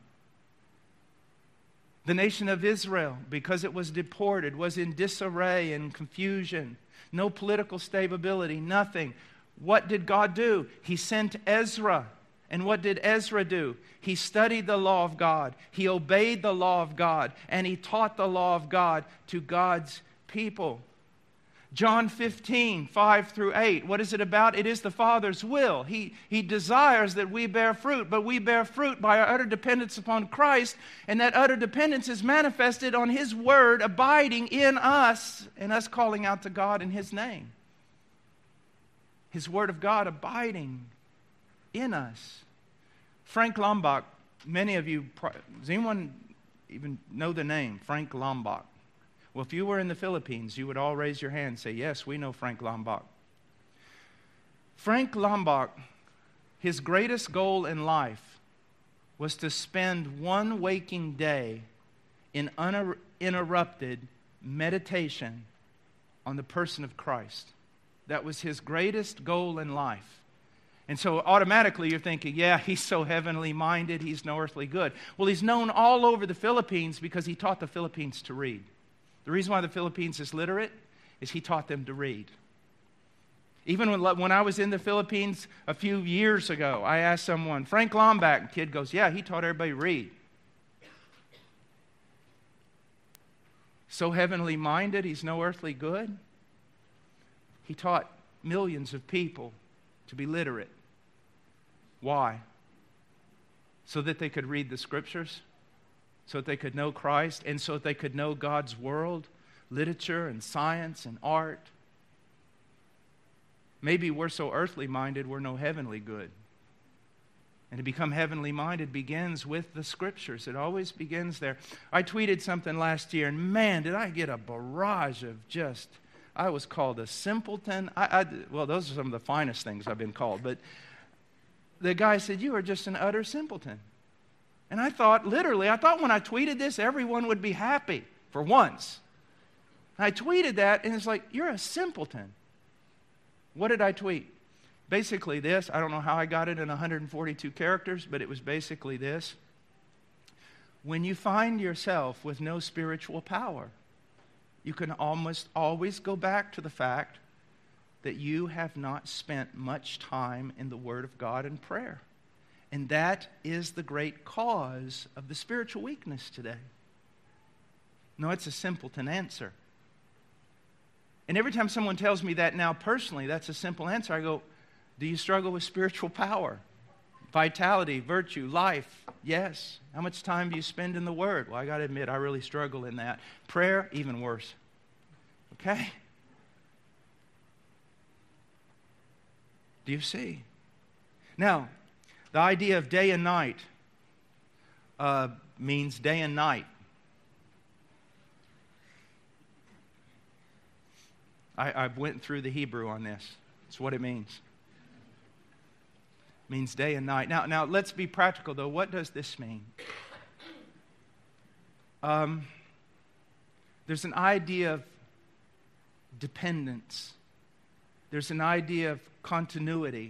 The nation of Israel, because it was deported, was in disarray and confusion. No political stability, nothing. What did God do? He sent Ezra. And what did Ezra do? He studied the law of God. He obeyed the law of God. And he taught the law of God to God's people. John 15, 5 through 8. What is it about? It is the Father's will. He desires that we bear fruit, but we bear fruit by our utter dependence upon Christ, and that utter dependence is manifested on His Word abiding in us, and us calling out to God in His name. His Word of God abiding in us. Frank Lombach, many of you, does anyone even know the name, Frank Lombach? Well, if you were in the Philippines, you would all raise your hand and say, yes, we know Frank Lombach. Frank Lombach, his greatest goal in life was to spend one waking day in uninterrupted meditation on the person of Christ. That was his greatest goal in life. And so automatically you're thinking, yeah, he's so heavenly minded, he's no earthly good. Well, he's known all over the Philippines because he taught the Philippines to read. The reason why the Philippines is literate is he taught them to read. Even when I was in the Philippines a few years ago, I asked someone, Frank Lombach, kid goes, yeah, he taught everybody to read. So heavenly minded, he's no earthly good. He taught millions of people to be literate. Why? So that they could read the Scriptures, so that they could know Christ, and so that they could know God's world, literature and science and art. Maybe we're so earthly minded, we're no heavenly good. And to become heavenly minded begins with the Scriptures. It always begins there. I tweeted something last year, and man, did I get a barrage of I was called a simpleton. Well, those are some of the finest things I've been called. But the guy said, you are just an utter simpleton. And I thought when I tweeted this, everyone would be happy for once. I tweeted that, and it's like, you're a simpleton. What did I tweet? Basically this. I don't know how I got it in 142 characters, but it was basically this. When you find yourself with no spiritual power, you can almost always go back to the fact that you have not spent much time in the Word of God and prayer. And that is the great cause of the spiritual weakness today. No, it's a simpleton answer. And every time someone tells me that now personally, that's a simple answer, I go, do you struggle with spiritual power? Vitality, virtue, life? Yes. How much time do you spend in the Word? Well, I got to admit, I really struggle in that. Prayer, even worse. Okay? Do you see? Now, the idea of day and night means day and night. I went through the Hebrew on this. That's what it means. means day and night. Now let's be practical, though. What does this mean? There's an idea of dependence. There's an idea of continuity,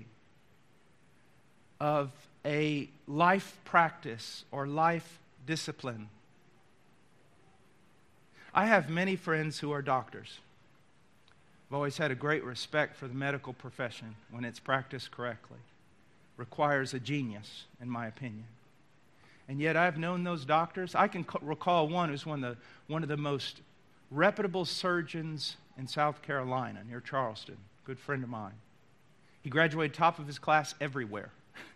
of a life practice or life discipline. I have many friends who are doctors. I've always had a great respect for the medical profession when it's practiced correctly. Requires a genius, in my opinion. And yet I've known those doctors. I can recall one who's one of the most reputable surgeons in South Carolina, near Charleston, good friend of mine. He graduated top of his class everywhere.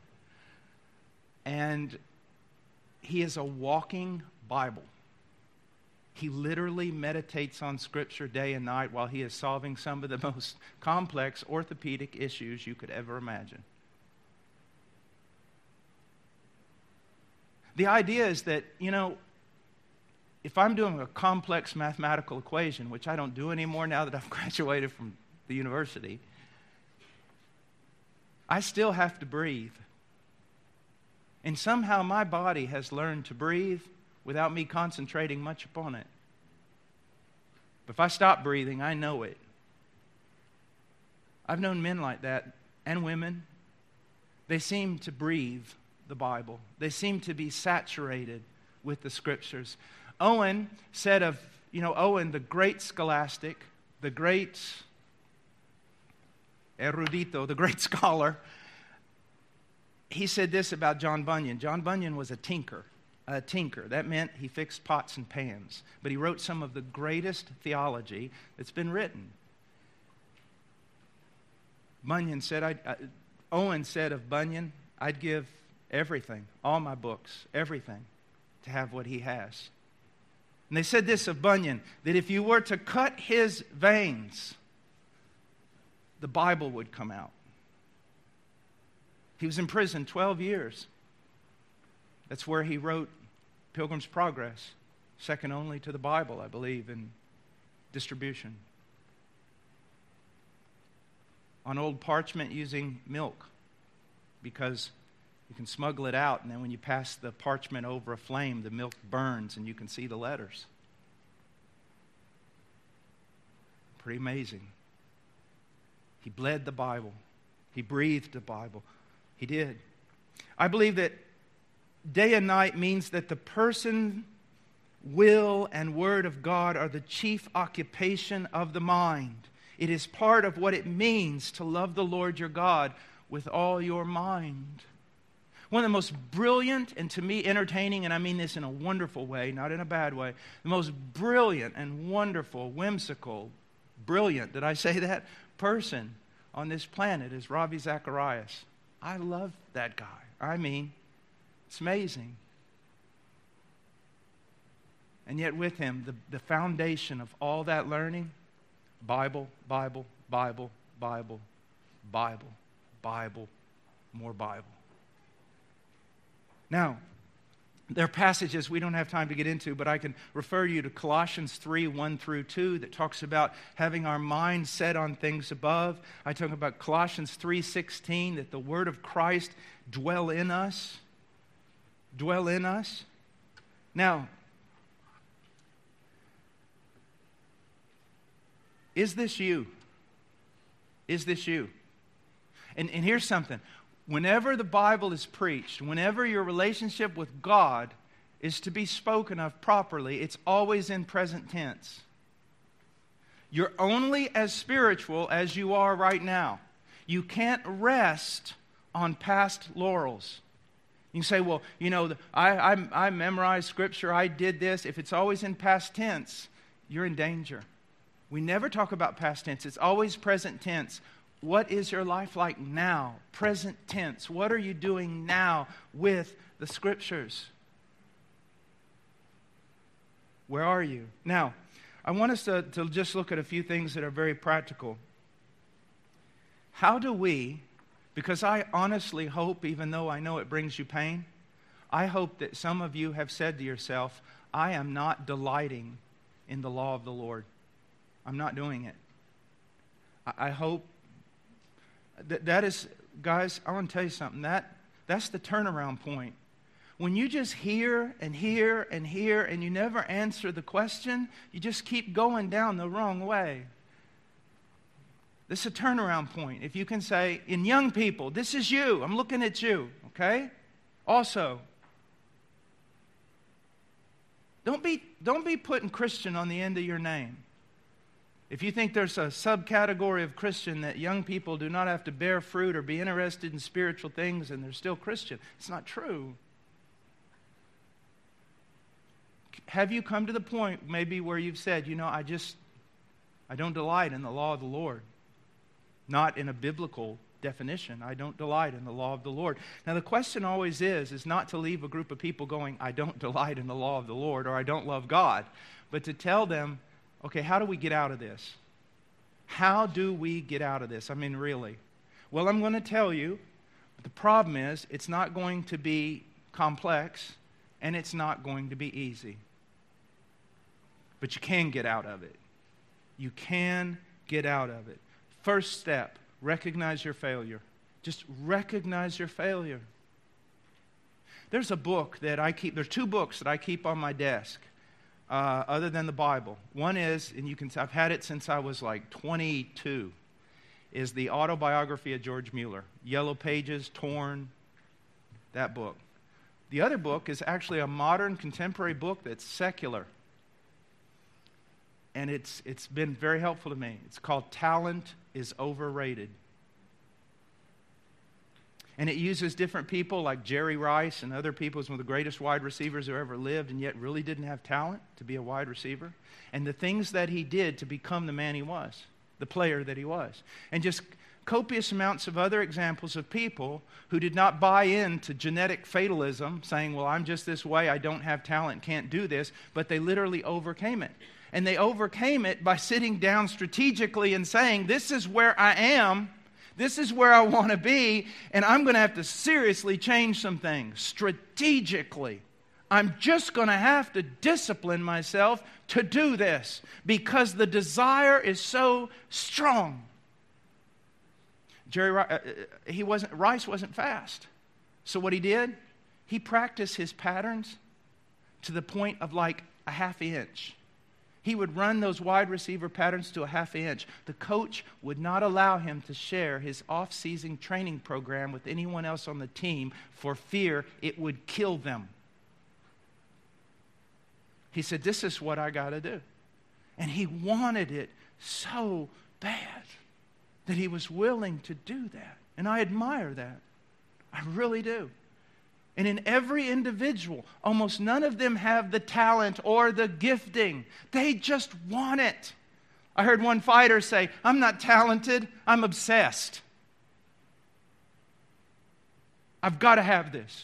And he is a walking Bible. He literally meditates on Scripture day and night while he is solving some of the most complex orthopedic issues you could ever imagine. The idea is that, if I'm doing a complex mathematical equation, which I don't do anymore now that I've graduated from the university, I still have to breathe. And somehow my body has learned to breathe without me concentrating much upon it. But if I stop breathing, I know it. I've known men like that, and women. They seem to breathe the Bible. They seem to be saturated with the Scriptures. Owen said of, Owen, the great scholastic, the great erudito, the great scholar, he said this about John Bunyan. John Bunyan was a tinker. That meant he fixed pots and pans. But he wrote some of the greatest theology that's been written. Owen said of Bunyan, I'd give everything, all my books, everything, to have what he has. And they said this of Bunyan, that if you were to cut his veins, the Bible would come out. He was in prison 12 years. That's where he wrote Pilgrim's Progress, second only to the Bible, I believe, in distribution. On old parchment using milk, because you can smuggle it out, and then when you pass the parchment over a flame, the milk burns and you can see the letters. Pretty amazing. He bled the Bible. He breathed the Bible. He did. I believe that day and night means that the person, will, and word of God are the chief occupation of the mind. It is part of what it means to love the Lord your God with all your mind. One of the most brilliant and to me entertaining, and I mean this in a wonderful way, not in a bad way, the most brilliant and wonderful, whimsical, brilliant, did I say that, person on this planet is Ravi Zacharias. I love that guy. I mean, it's amazing. And yet with him, the foundation of all that learning, Bible, Bible, Bible, Bible, Bible, Bible, more Bible. Now, there are passages we don't have time to get into, but I can refer you to Colossians 3, 1 through 2, that talks about having our mind set on things above. I talk about Colossians 3:16, that the word of Christ dwell in us. Dwell in us. Now, is this you? Is this you? And here's something. Whenever the Bible is preached, whenever your relationship with God is to be spoken of properly, it's always in present tense. You're only as spiritual as you are right now. You can't rest on past laurels. You can say, well, I memorized Scripture, I did this. If it's always in past tense, you're in danger. We never talk about past tense. It's always present tense. What is your life like now? Present tense. What are you doing now with the Scriptures? Where are you? Now, I want us to just look at a few things that are very practical. How do we, because I honestly hope, even though I know it brings you pain, I hope that some of you have said to yourself, I am not delighting in the law of the Lord. I'm not doing it. I hope That is, guys, I want to tell you something. That's the turnaround point. When you just hear and hear and hear and you never answer the question, you just keep going down the wrong way. This is a turnaround point. If you can say, in young people, this is you. I'm looking at you, okay? Also, don't be putting Christian on the end of your name. If you think there's a subcategory of Christian that young people do not have to bear fruit or be interested in spiritual things and they're still Christian, it's not true. Have you come to the point maybe where you've said, I don't delight in the law of the Lord? Not in a biblical definition. I don't delight in the law of the Lord. Now the question always is not to leave a group of people going, I don't delight in the law of the Lord or I don't love God, but to tell them, okay, how do we get out of this? How do we get out of this? I mean, really. Well, I'm going to tell you, but the problem is it's not going to be complex and it's not going to be easy. But you can get out of it. You can get out of it. First step, recognize your failure. Just recognize your failure. There's a book that I keep, there's two books that I keep on my desk other than the Bible. One is, and I've had it since I was like 22, is the autobiography of George Mueller. Yellow Pages, Torn, that book. The other book is actually a modern contemporary book that's secular. And it's been very helpful to me. It's called Talent is Overrated. And it uses different people like Jerry Rice and other people as one of the greatest wide receivers who ever lived and yet really didn't have talent to be a wide receiver. And the things that he did to become the man he was, the player that he was. And just copious amounts of other examples of people who did not buy into genetic fatalism, saying, well, I'm just this way, I don't have talent, can't do this, but they literally overcame it. And they overcame it by sitting down strategically and saying, this is where I am, this is where I want to be, and I'm going to have to seriously change some things strategically. I'm just going to have to discipline myself to do this because the desire is so strong. Rice wasn't fast. So what he did, he practiced his patterns to the point of like a half inch. He would run those wide receiver patterns to a half inch. The coach would not allow him to share his off-season training program with anyone else on the team for fear it would kill them. He said, this is what I got to do. And he wanted it so bad that he was willing to do that. And I admire that. I really do. And in every individual, almost none of them have the talent or the gifting. They just want it. I heard one fighter say, I'm not talented, I'm obsessed. I've got to have this.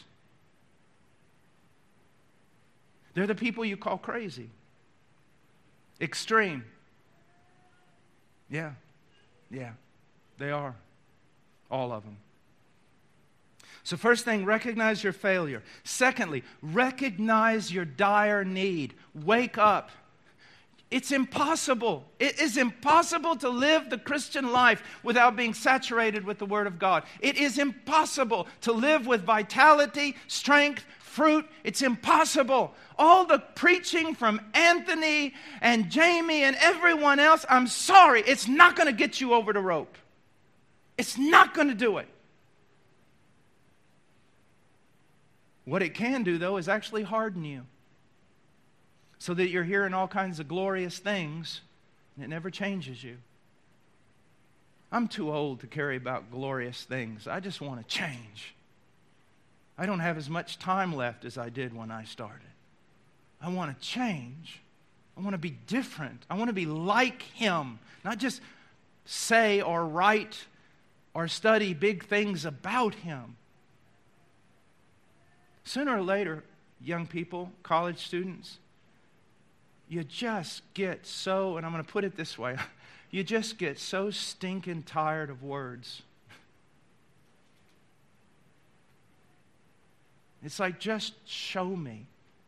They're the people you call crazy. Extreme. Yeah, they are. All of them. So first thing, recognize your failure. Secondly, recognize your dire need. Wake up. It's impossible. It is impossible to live the Christian life without being saturated with the Word of God. It is impossible to live with vitality, strength, fruit. It's impossible. All the preaching from Anthony and Jamie and everyone else, I'm sorry, it's not going to get you over the rope. It's not going to do it. What it can do, though, is actually harden you so that you're hearing all kinds of glorious things and it never changes you. I'm too old to carry about glorious things. I just want to change. I don't have as much time left as I did when I started. I want to change. I want to be different. I want to be like Him, not just say or write or study big things about Him. Sooner or later, young people, college students, you just get so, and I'm going to put it this way, you just get so stinking tired of words. It's like, just show me.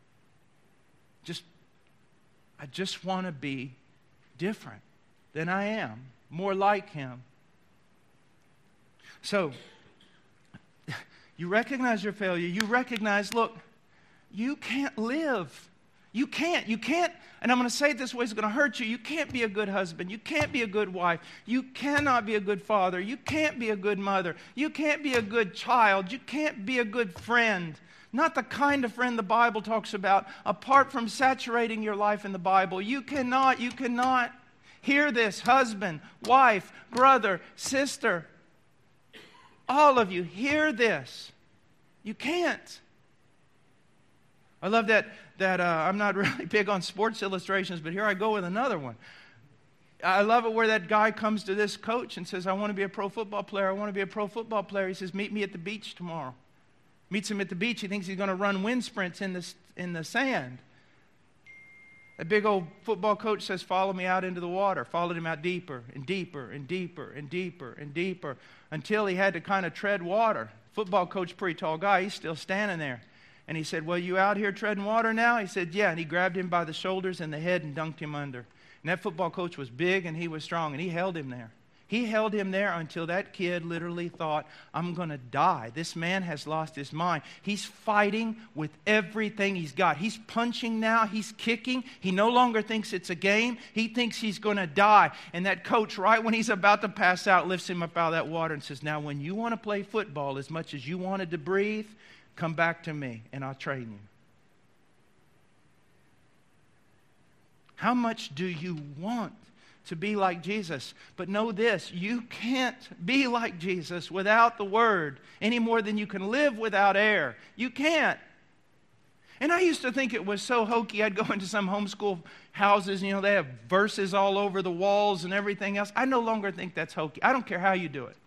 I just want to be different than I am, more like Him. So, you recognize your failure. You recognize, look, you can't live. You can't, and I'm going to say it this way, it's going to hurt you. You can't be a good husband. You can't be a good wife. You cannot be a good father. You can't be a good mother. You can't be a good child. You can't be a good friend. Not the kind of friend the Bible talks about, apart from saturating your life in the Bible. You cannot. Hear this, husband, wife, brother, sister. All of you, hear this. You can't. I love that I'm not really big on sports illustrations, but here I go with another one. I love it where that guy comes to this coach and says, I want to be a pro football player. I want to be a pro football player. He says, meet me at the beach tomorrow. Meets him at the beach. He thinks he's going to run wind sprints in the sand. A big old football coach says, follow me out into the water. Followed him out deeper and deeper and deeper and deeper and deeper until he had to kind of tread water. Football coach, pretty tall guy, he's still standing there. And he said, well, you out here treading water now? He said, yeah. And he grabbed him by the shoulders and the head and dunked him under. And that football coach was big and he was strong, and he held him there. He held him there until that kid literally thought, I'm going to die. This man has lost his mind. He's fighting with everything he's got. He's punching now. He's kicking. He no longer thinks it's a game. He thinks he's going to die. And that coach, right when he's about to pass out, lifts him up out of that water and says, now when you want to play football as much as you wanted to breathe, come back to me and I'll train you. How much do you want to be like Jesus? But know this, you can't be like Jesus without the Word any more than you can live without air. You can't. And I used to think it was so hokey. I'd go into some homeschool houses, and they have verses all over the walls and everything else. I no longer think that's hokey. I don't care how you do it.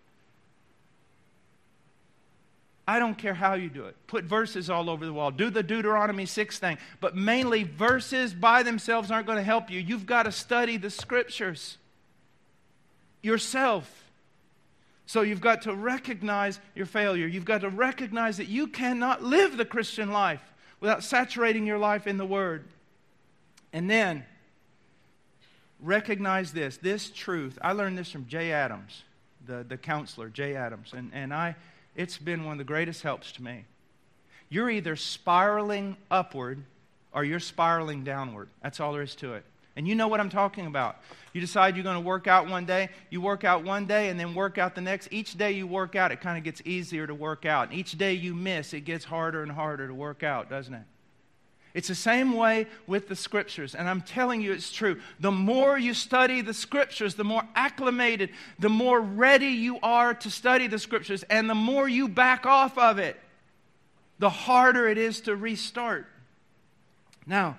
I don't care how you do it. Put verses all over the wall. Do the Deuteronomy 6 thing. But mainly, verses by themselves aren't going to help you. You've got to study the Scriptures yourself. So you've got to recognize your failure. You've got to recognize that you cannot live the Christian life without saturating your life in the Word. And then, recognize this truth. I learned this from Jay Adams, the counselor, Jay Adams. It's been one of the greatest helps to me. You're either spiraling upward or you're spiraling downward. That's all there is to it. And you know what I'm talking about. You decide you're going to work out one day. You work out one day and then work out the next. Each day you work out, it kind of gets easier to work out. And each day you miss, it gets harder and harder to work out, doesn't it? It's the same way with the Scriptures, and I'm telling you it's true. The more you study the Scriptures, the more acclimated, the more ready you are to study the Scriptures, and the more you back off of it, the harder it is to restart. Now,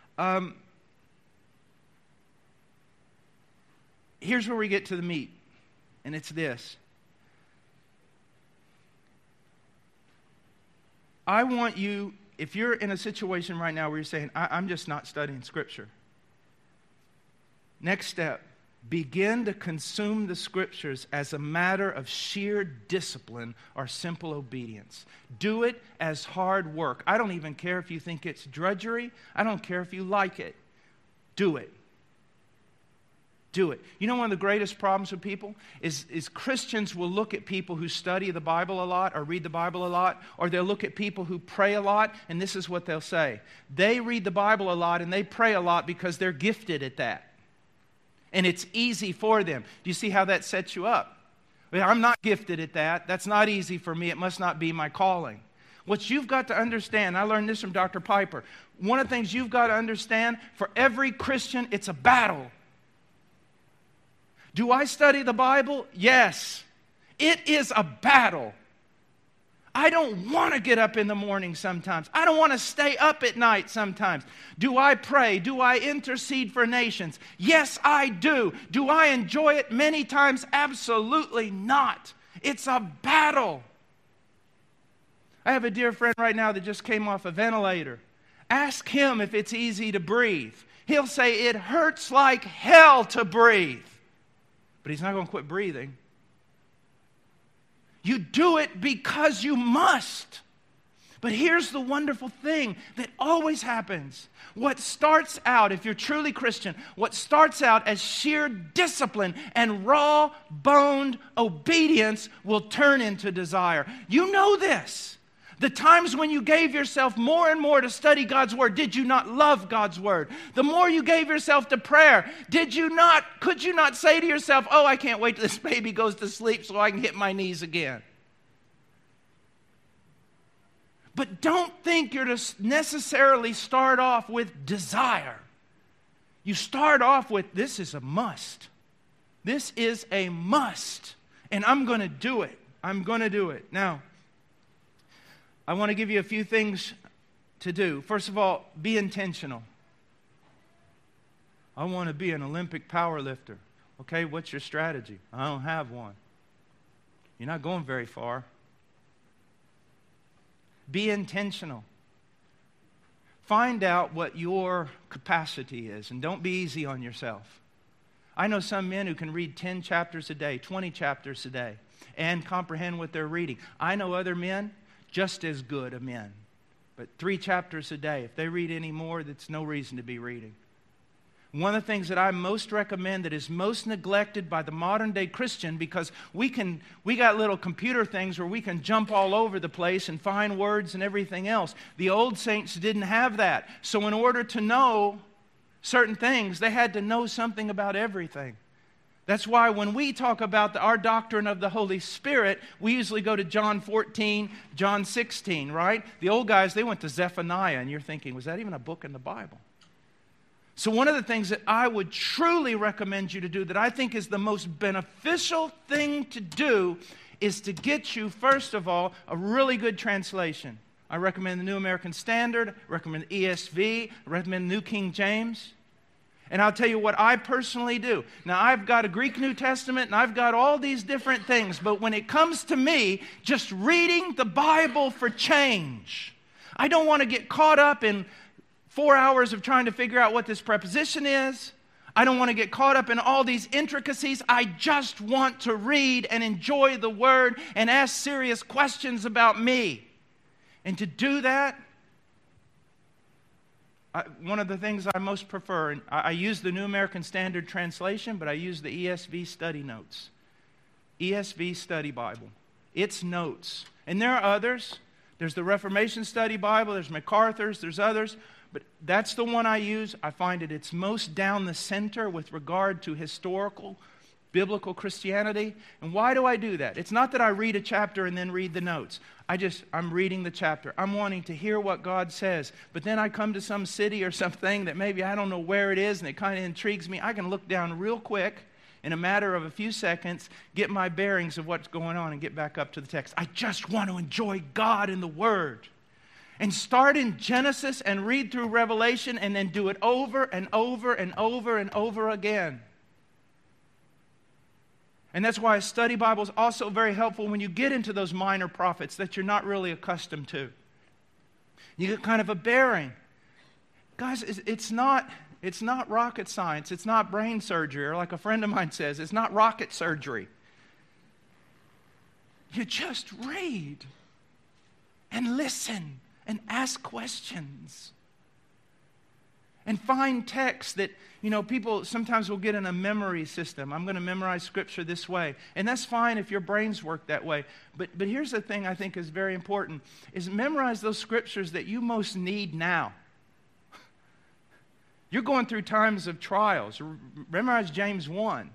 here's where we get to the meat, and it's this. I want you... If you're in a situation right now where you're saying, I'm just not studying Scripture. Next step, begin to consume the Scriptures as a matter of sheer discipline or simple obedience. Do it as hard work. I don't even care if you think it's drudgery. I don't care if you like it. Do it. Do it. You know one of the greatest problems with people is Christians will look at people who study the Bible a lot or read the Bible a lot, or they'll look at people who pray a lot, and this is what they'll say. They read the Bible a lot and they pray a lot because they're gifted at that. And it's easy for them. Do you see how that sets you up? Well, I'm not gifted at that. That's not easy for me. It must not be my calling. What you've got to understand, I learned this from Dr. Piper. One of the things you've got to understand, for every Christian, it's a battle. Do I study the Bible? Yes. It is a battle. I don't want to get up in the morning sometimes. I don't want to stay up at night sometimes. Do I pray? Do I intercede for nations? Yes, I do. Do I enjoy it many times? Absolutely not. It's a battle. I have a dear friend right now that just came off a ventilator. Ask him if it's easy to breathe. He'll say it hurts like hell to breathe. But he's not going to quit breathing. You do it because you must. But here's the wonderful thing that always happens. What starts out, if you're truly Christian, what starts out as sheer discipline and raw-boned obedience will turn into desire. You know this. The times when you gave yourself more and more to study God's Word, did you not love God's Word? The more you gave yourself to prayer, could you not say to yourself, oh, I can't wait till this baby goes to sleep so I can hit my knees again? But don't think you're to necessarily start off with desire. You start off with, this is a must. This is a must. And I'm going to do it. I'm going to do it. Now, I want to give you a few things to do. First of all, be intentional. I want to be an Olympic power lifter. Okay, what's your strategy? I don't have one. You're not going very far. Be intentional. Find out what your capacity is, and don't be easy on yourself. I know some men who can read 10 chapters a day, 20 chapters a day, and comprehend what they're reading. I know other men, just as good of men, but 3 chapters a day. If they read any more, that's no reason to be reading. One of the things that I most recommend that is most neglected by the modern day Christian, because we got little computer things where we can jump all over the place and find words and everything else. The old saints didn't have that. So in order to know certain things, they had to know something about everything. That's why when we talk about our doctrine of the Holy Spirit, we usually go to John 14, John 16, right? The old guys, they went to Zephaniah, and you're thinking, was that even a book in the Bible? So one of the things that I would truly recommend you to do, that I think is the most beneficial thing to do, is to get you, first of all, a really good translation. I recommend the New American Standard, I recommend the ESV, I recommend the New King James. And I'll tell you what I personally do. Now, I've got a Greek New Testament, and I've got all these different things, but when it comes to me, just reading the Bible for change, I don't want to get caught up in 4 hours of trying to figure out what this preposition is. I don't want to get caught up in all these intricacies. I just want to read and enjoy the Word and ask serious questions about me. And to do that, one of the things I most prefer, and I use the New American Standard Translation, but I use the ESV study notes. ESV Study Bible. It's notes. And there are others. There's the Reformation Study Bible, there's MacArthur's, there's others. But that's the one I use. I find it's most down the center with regard to historical, biblical Christianity. And why do I do that? It's not that I read a chapter and then read the notes. I'm reading the chapter. I'm wanting to hear what God says. But then I come to some city or something that maybe I don't know where it is and it kind of intrigues me. I can look down real quick in a matter of a few seconds, get my bearings of what's going on and get back up to the text. I just want to enjoy God and the Word. And start in Genesis and read through Revelation and then do it over and over and over and over again. And that's why a study Bible is also very helpful when you get into those minor prophets that you're not really accustomed to. You get kind of a bearing. Guys, it's not rocket science. It's not brain surgery, or like a friend of mine says, it's not rocket surgery. You just read and listen and ask questions. And find texts that, people sometimes will get in a memory system. I'm going to memorize Scripture this way. And that's fine if your brains work that way. But here's the thing I think is very important, is memorize those Scriptures that you most need now. You're going through times of trials. Memorize James 1.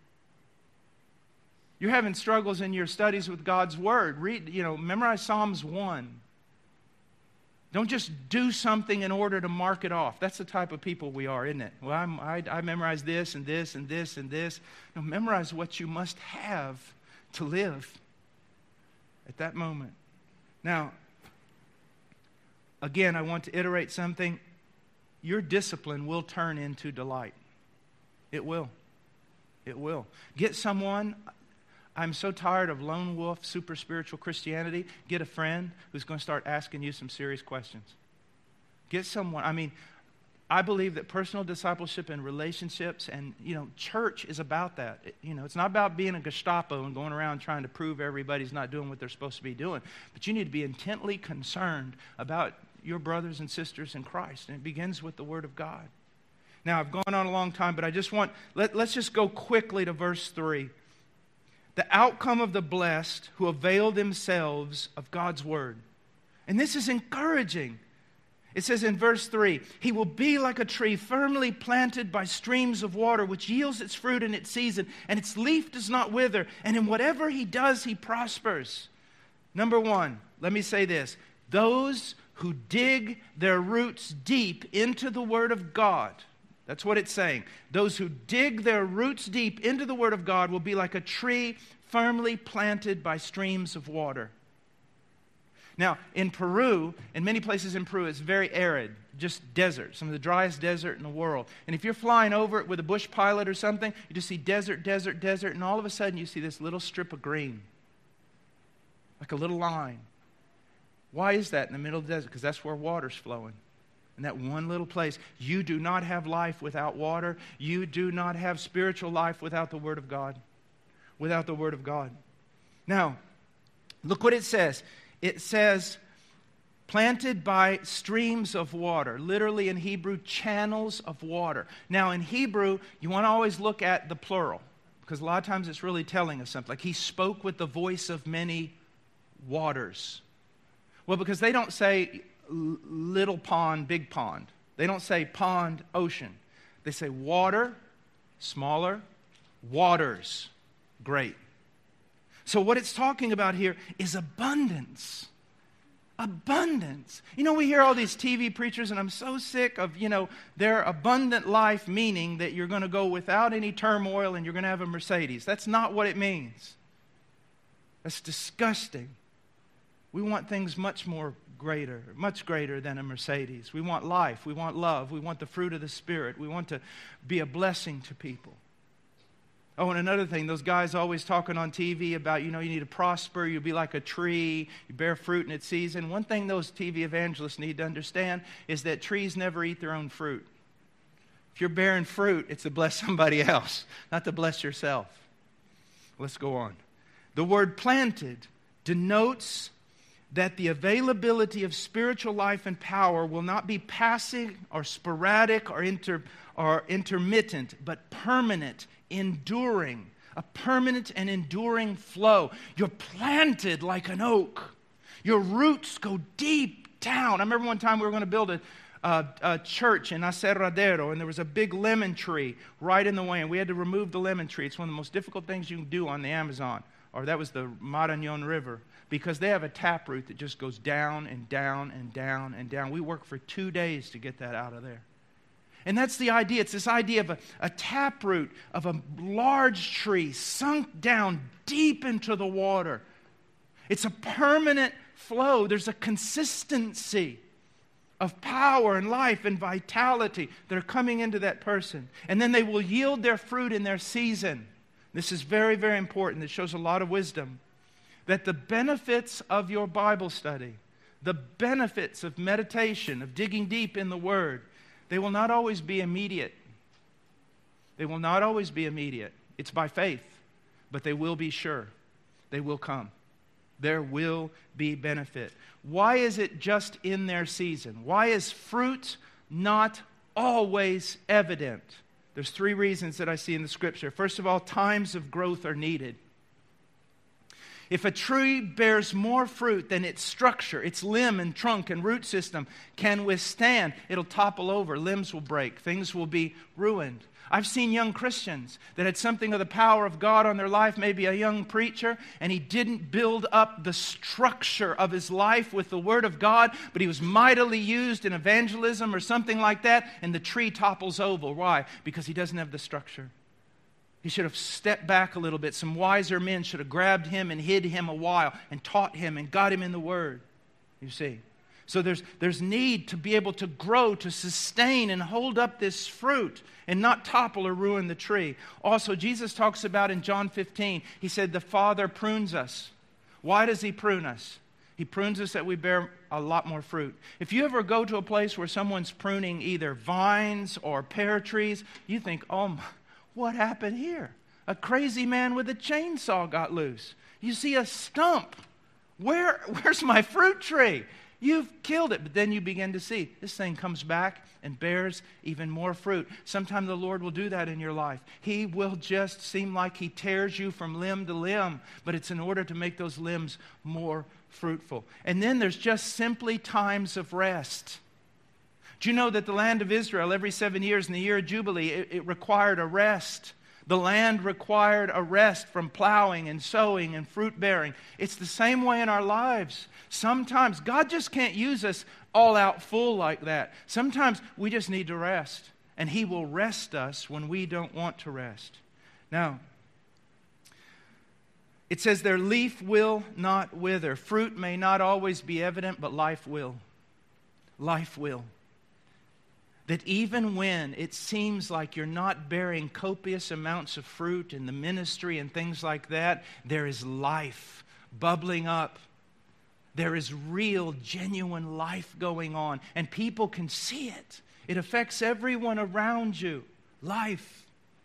You're having struggles in your studies with God's Word. Memorize Psalms 1. Don't just do something in order to mark it off. That's the type of people we are, isn't it? Well, I memorize this and this and this and this. No, memorize what you must have to live at that moment. Now, again, I want to iterate something. Your discipline will turn into delight. It will. It will. Get someone. I'm so tired of lone wolf, super spiritual Christianity. Get a friend who's going to start asking you some serious questions. Get someone. I believe that personal discipleship and relationships and, church is about that. It's not about being a Gestapo and going around trying to prove everybody's not doing what they're supposed to be doing. But you need to be intently concerned about your brothers and sisters in Christ. And it begins with the Word of God. Now, I've gone on a long time, but let's just go quickly to verse 3. The outcome of the blessed who avail themselves of God's Word. And this is encouraging. It says in verse 3, he will be like a tree firmly planted by streams of water, which yields its fruit in its season, and its leaf does not wither, and in whatever he does, he prospers. Number one, let me say this. Those who dig their roots deep into the Word of God, that's what it's saying. Those who dig their roots deep into the Word of God will be like a tree firmly planted by streams of water. Now, in Peru, in many places in Peru, it's very arid, just desert, some of the driest desert in the world. And if you're flying over it with a bush pilot or something, you just see desert, desert, desert, and all of a sudden you see this little strip of green, like a little line. Why is that in the middle of the desert? Because that's where water's flowing. In that one little place. You do not have life without water. You do not have spiritual life without the Word of God. Without the Word of God. Now, look what it says. It says, planted by streams of water. Literally in Hebrew, channels of water. Now in Hebrew, you want to always look at the plural. Because a lot of times it's really telling us something. Like he spoke with the voice of many waters. Well, because they don't say little pond, big pond. They don't say pond, ocean. They say water, smaller, waters, great. So what it's talking about here is abundance. Abundance. We hear all these TV preachers, and I'm so sick of, their abundant life meaning that you're going to go without any turmoil and you're going to have a Mercedes. That's not what it means. That's disgusting. We want things much greater than a Mercedes. We want life. We want love. We want the fruit of the Spirit. We want to be a blessing to people. Oh, and another thing, those guys always talking on TV about, you need to prosper, you'll be like a tree, you bear fruit in its season. One thing those TV evangelists need to understand is that trees never eat their own fruit. If you're bearing fruit, it's to bless somebody else, not to bless yourself. Let's go on. The word planted denotes that the availability of spiritual life and power will not be passive or sporadic or intermittent, but permanent, enduring, a permanent and enduring flow. You're planted like an oak. Your roots go deep down. I remember one time we were going to build a church in Aserradero, and there was a big lemon tree right in the way, and we had to remove the lemon tree. It's one of the most difficult things you can do on the Amazon, or that was the Marañón River, because they have a taproot that just goes down and down and down and down. We worked for 2 days to get that out of there. And that's the idea. It's this idea of a taproot of a large tree sunk down deep into the water. It's a permanent flow. There's a consistency of power and life and vitality that are coming into that person. And then they will yield their fruit in their season. This is very, very important. It shows a lot of wisdom. That the benefits of your Bible study, the benefits of meditation, of digging deep in the Word, they will not always be immediate. They will not always be immediate. It's by faith, but they will be sure. They will come. There will be benefit. Why is it just in their season? Why is fruit not always evident? There's 3 reasons that I see in the Scripture. First of all, times of growth are needed. If a tree bears more fruit than its structure, its limb and trunk and root system can withstand, it'll topple over, limbs will break, things will be ruined. I've seen young Christians that had something of the power of God on their life, maybe a young preacher, and he didn't build up the structure of his life with the Word of God, but he was mightily used in evangelism or something like that, and the tree topples over. Why? Because he doesn't have the structure. He should have stepped back a little bit. Some wiser men should have grabbed him and hid him a while and taught him and got him in the Word. You see? So there's need to be able to grow, to sustain and hold up this fruit and not topple or ruin the tree. Also, Jesus talks about in John 15, he said the Father prunes us. Why does he prune us? He prunes us that we bear a lot more fruit. If you ever go to a place where someone's pruning either vines or pear trees, you think, oh, my, what happened here? A crazy man with a chainsaw got loose. You see a stump. Where's my fruit tree? You've killed it. But then you begin to see this thing comes back and bears even more fruit. Sometimes the Lord will do that in your life. He will just seem like He tears you from limb to limb, but it's in order to make those limbs more fruitful. And then there's just simply times of rest. Do you know that the land of Israel, every 7 years in the year of Jubilee, it required a rest? The land required a rest from plowing and sowing and fruit bearing. It's the same way in our lives. Sometimes God just can't use us all out full like that. Sometimes we just need to rest. And He will rest us when we don't want to rest. Now, it says their leaf will not wither. Fruit may not always be evident, but life will. Life will. That even when it seems like you're not bearing copious amounts of fruit in the ministry and things like that, there is life bubbling up. There is real, genuine life going on. And people can see it. It affects everyone around you. Life.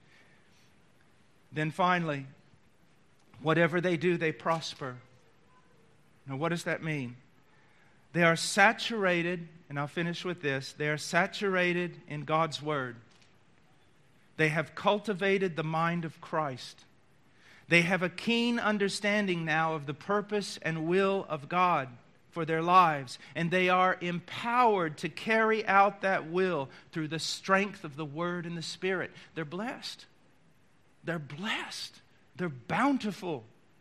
Then finally, whatever they do, they prosper. Now, what does that mean? They are saturated, and I'll finish with this, they are saturated in God's Word. They have cultivated the mind of Christ. They have a keen understanding now of the purpose and will of God for their lives, and they are empowered to carry out that will through the strength of the Word and the Spirit. They're blessed. They're blessed. They're bountiful.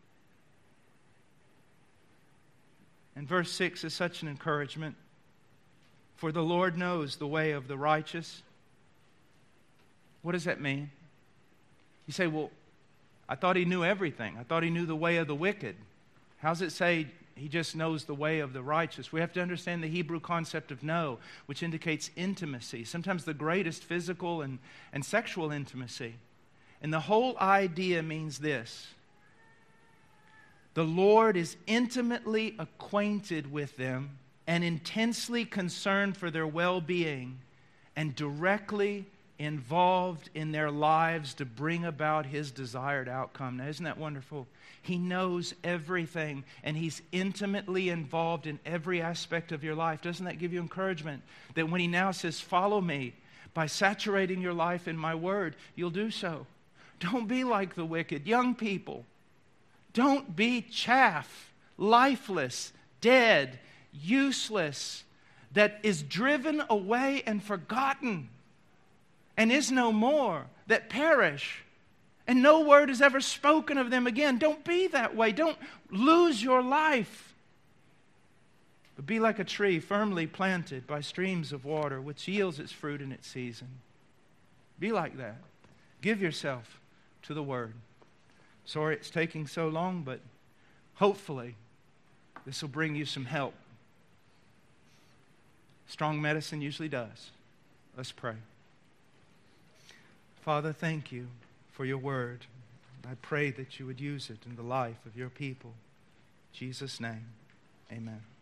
And verse 6 is such an encouragement. For the Lord knows the way of the righteous. What does that mean? You say, well, I thought He knew everything. I thought He knew the way of the wicked. How does it say He just knows the way of the righteous? We have to understand the Hebrew concept of know, which indicates intimacy. Sometimes the greatest physical and sexual intimacy. And the whole idea means this. The Lord is intimately acquainted with them and intensely concerned for their well-being and directly involved in their lives to bring about His desired outcome. Now, isn't that wonderful? He knows everything, and He's intimately involved in every aspect of your life. Doesn't that give you encouragement? That when He now says, follow me, by saturating your life in my Word, you'll do so. Don't be like the wicked. Young people, don't be chaff, lifeless, dead, useless, that is driven away and forgotten and is no more, that perish, and no word is ever spoken of them again. Don't be that way. Don't lose your life. But be like a tree firmly planted by streams of water, which yields its fruit in its season. Be like that. Give yourself to the Word. Sorry it's taking so long, but hopefully this will bring you some help. Strong medicine usually does. Let's pray. Father, thank you for your Word. I pray that you would use it in the life of your people. In Jesus' name, amen.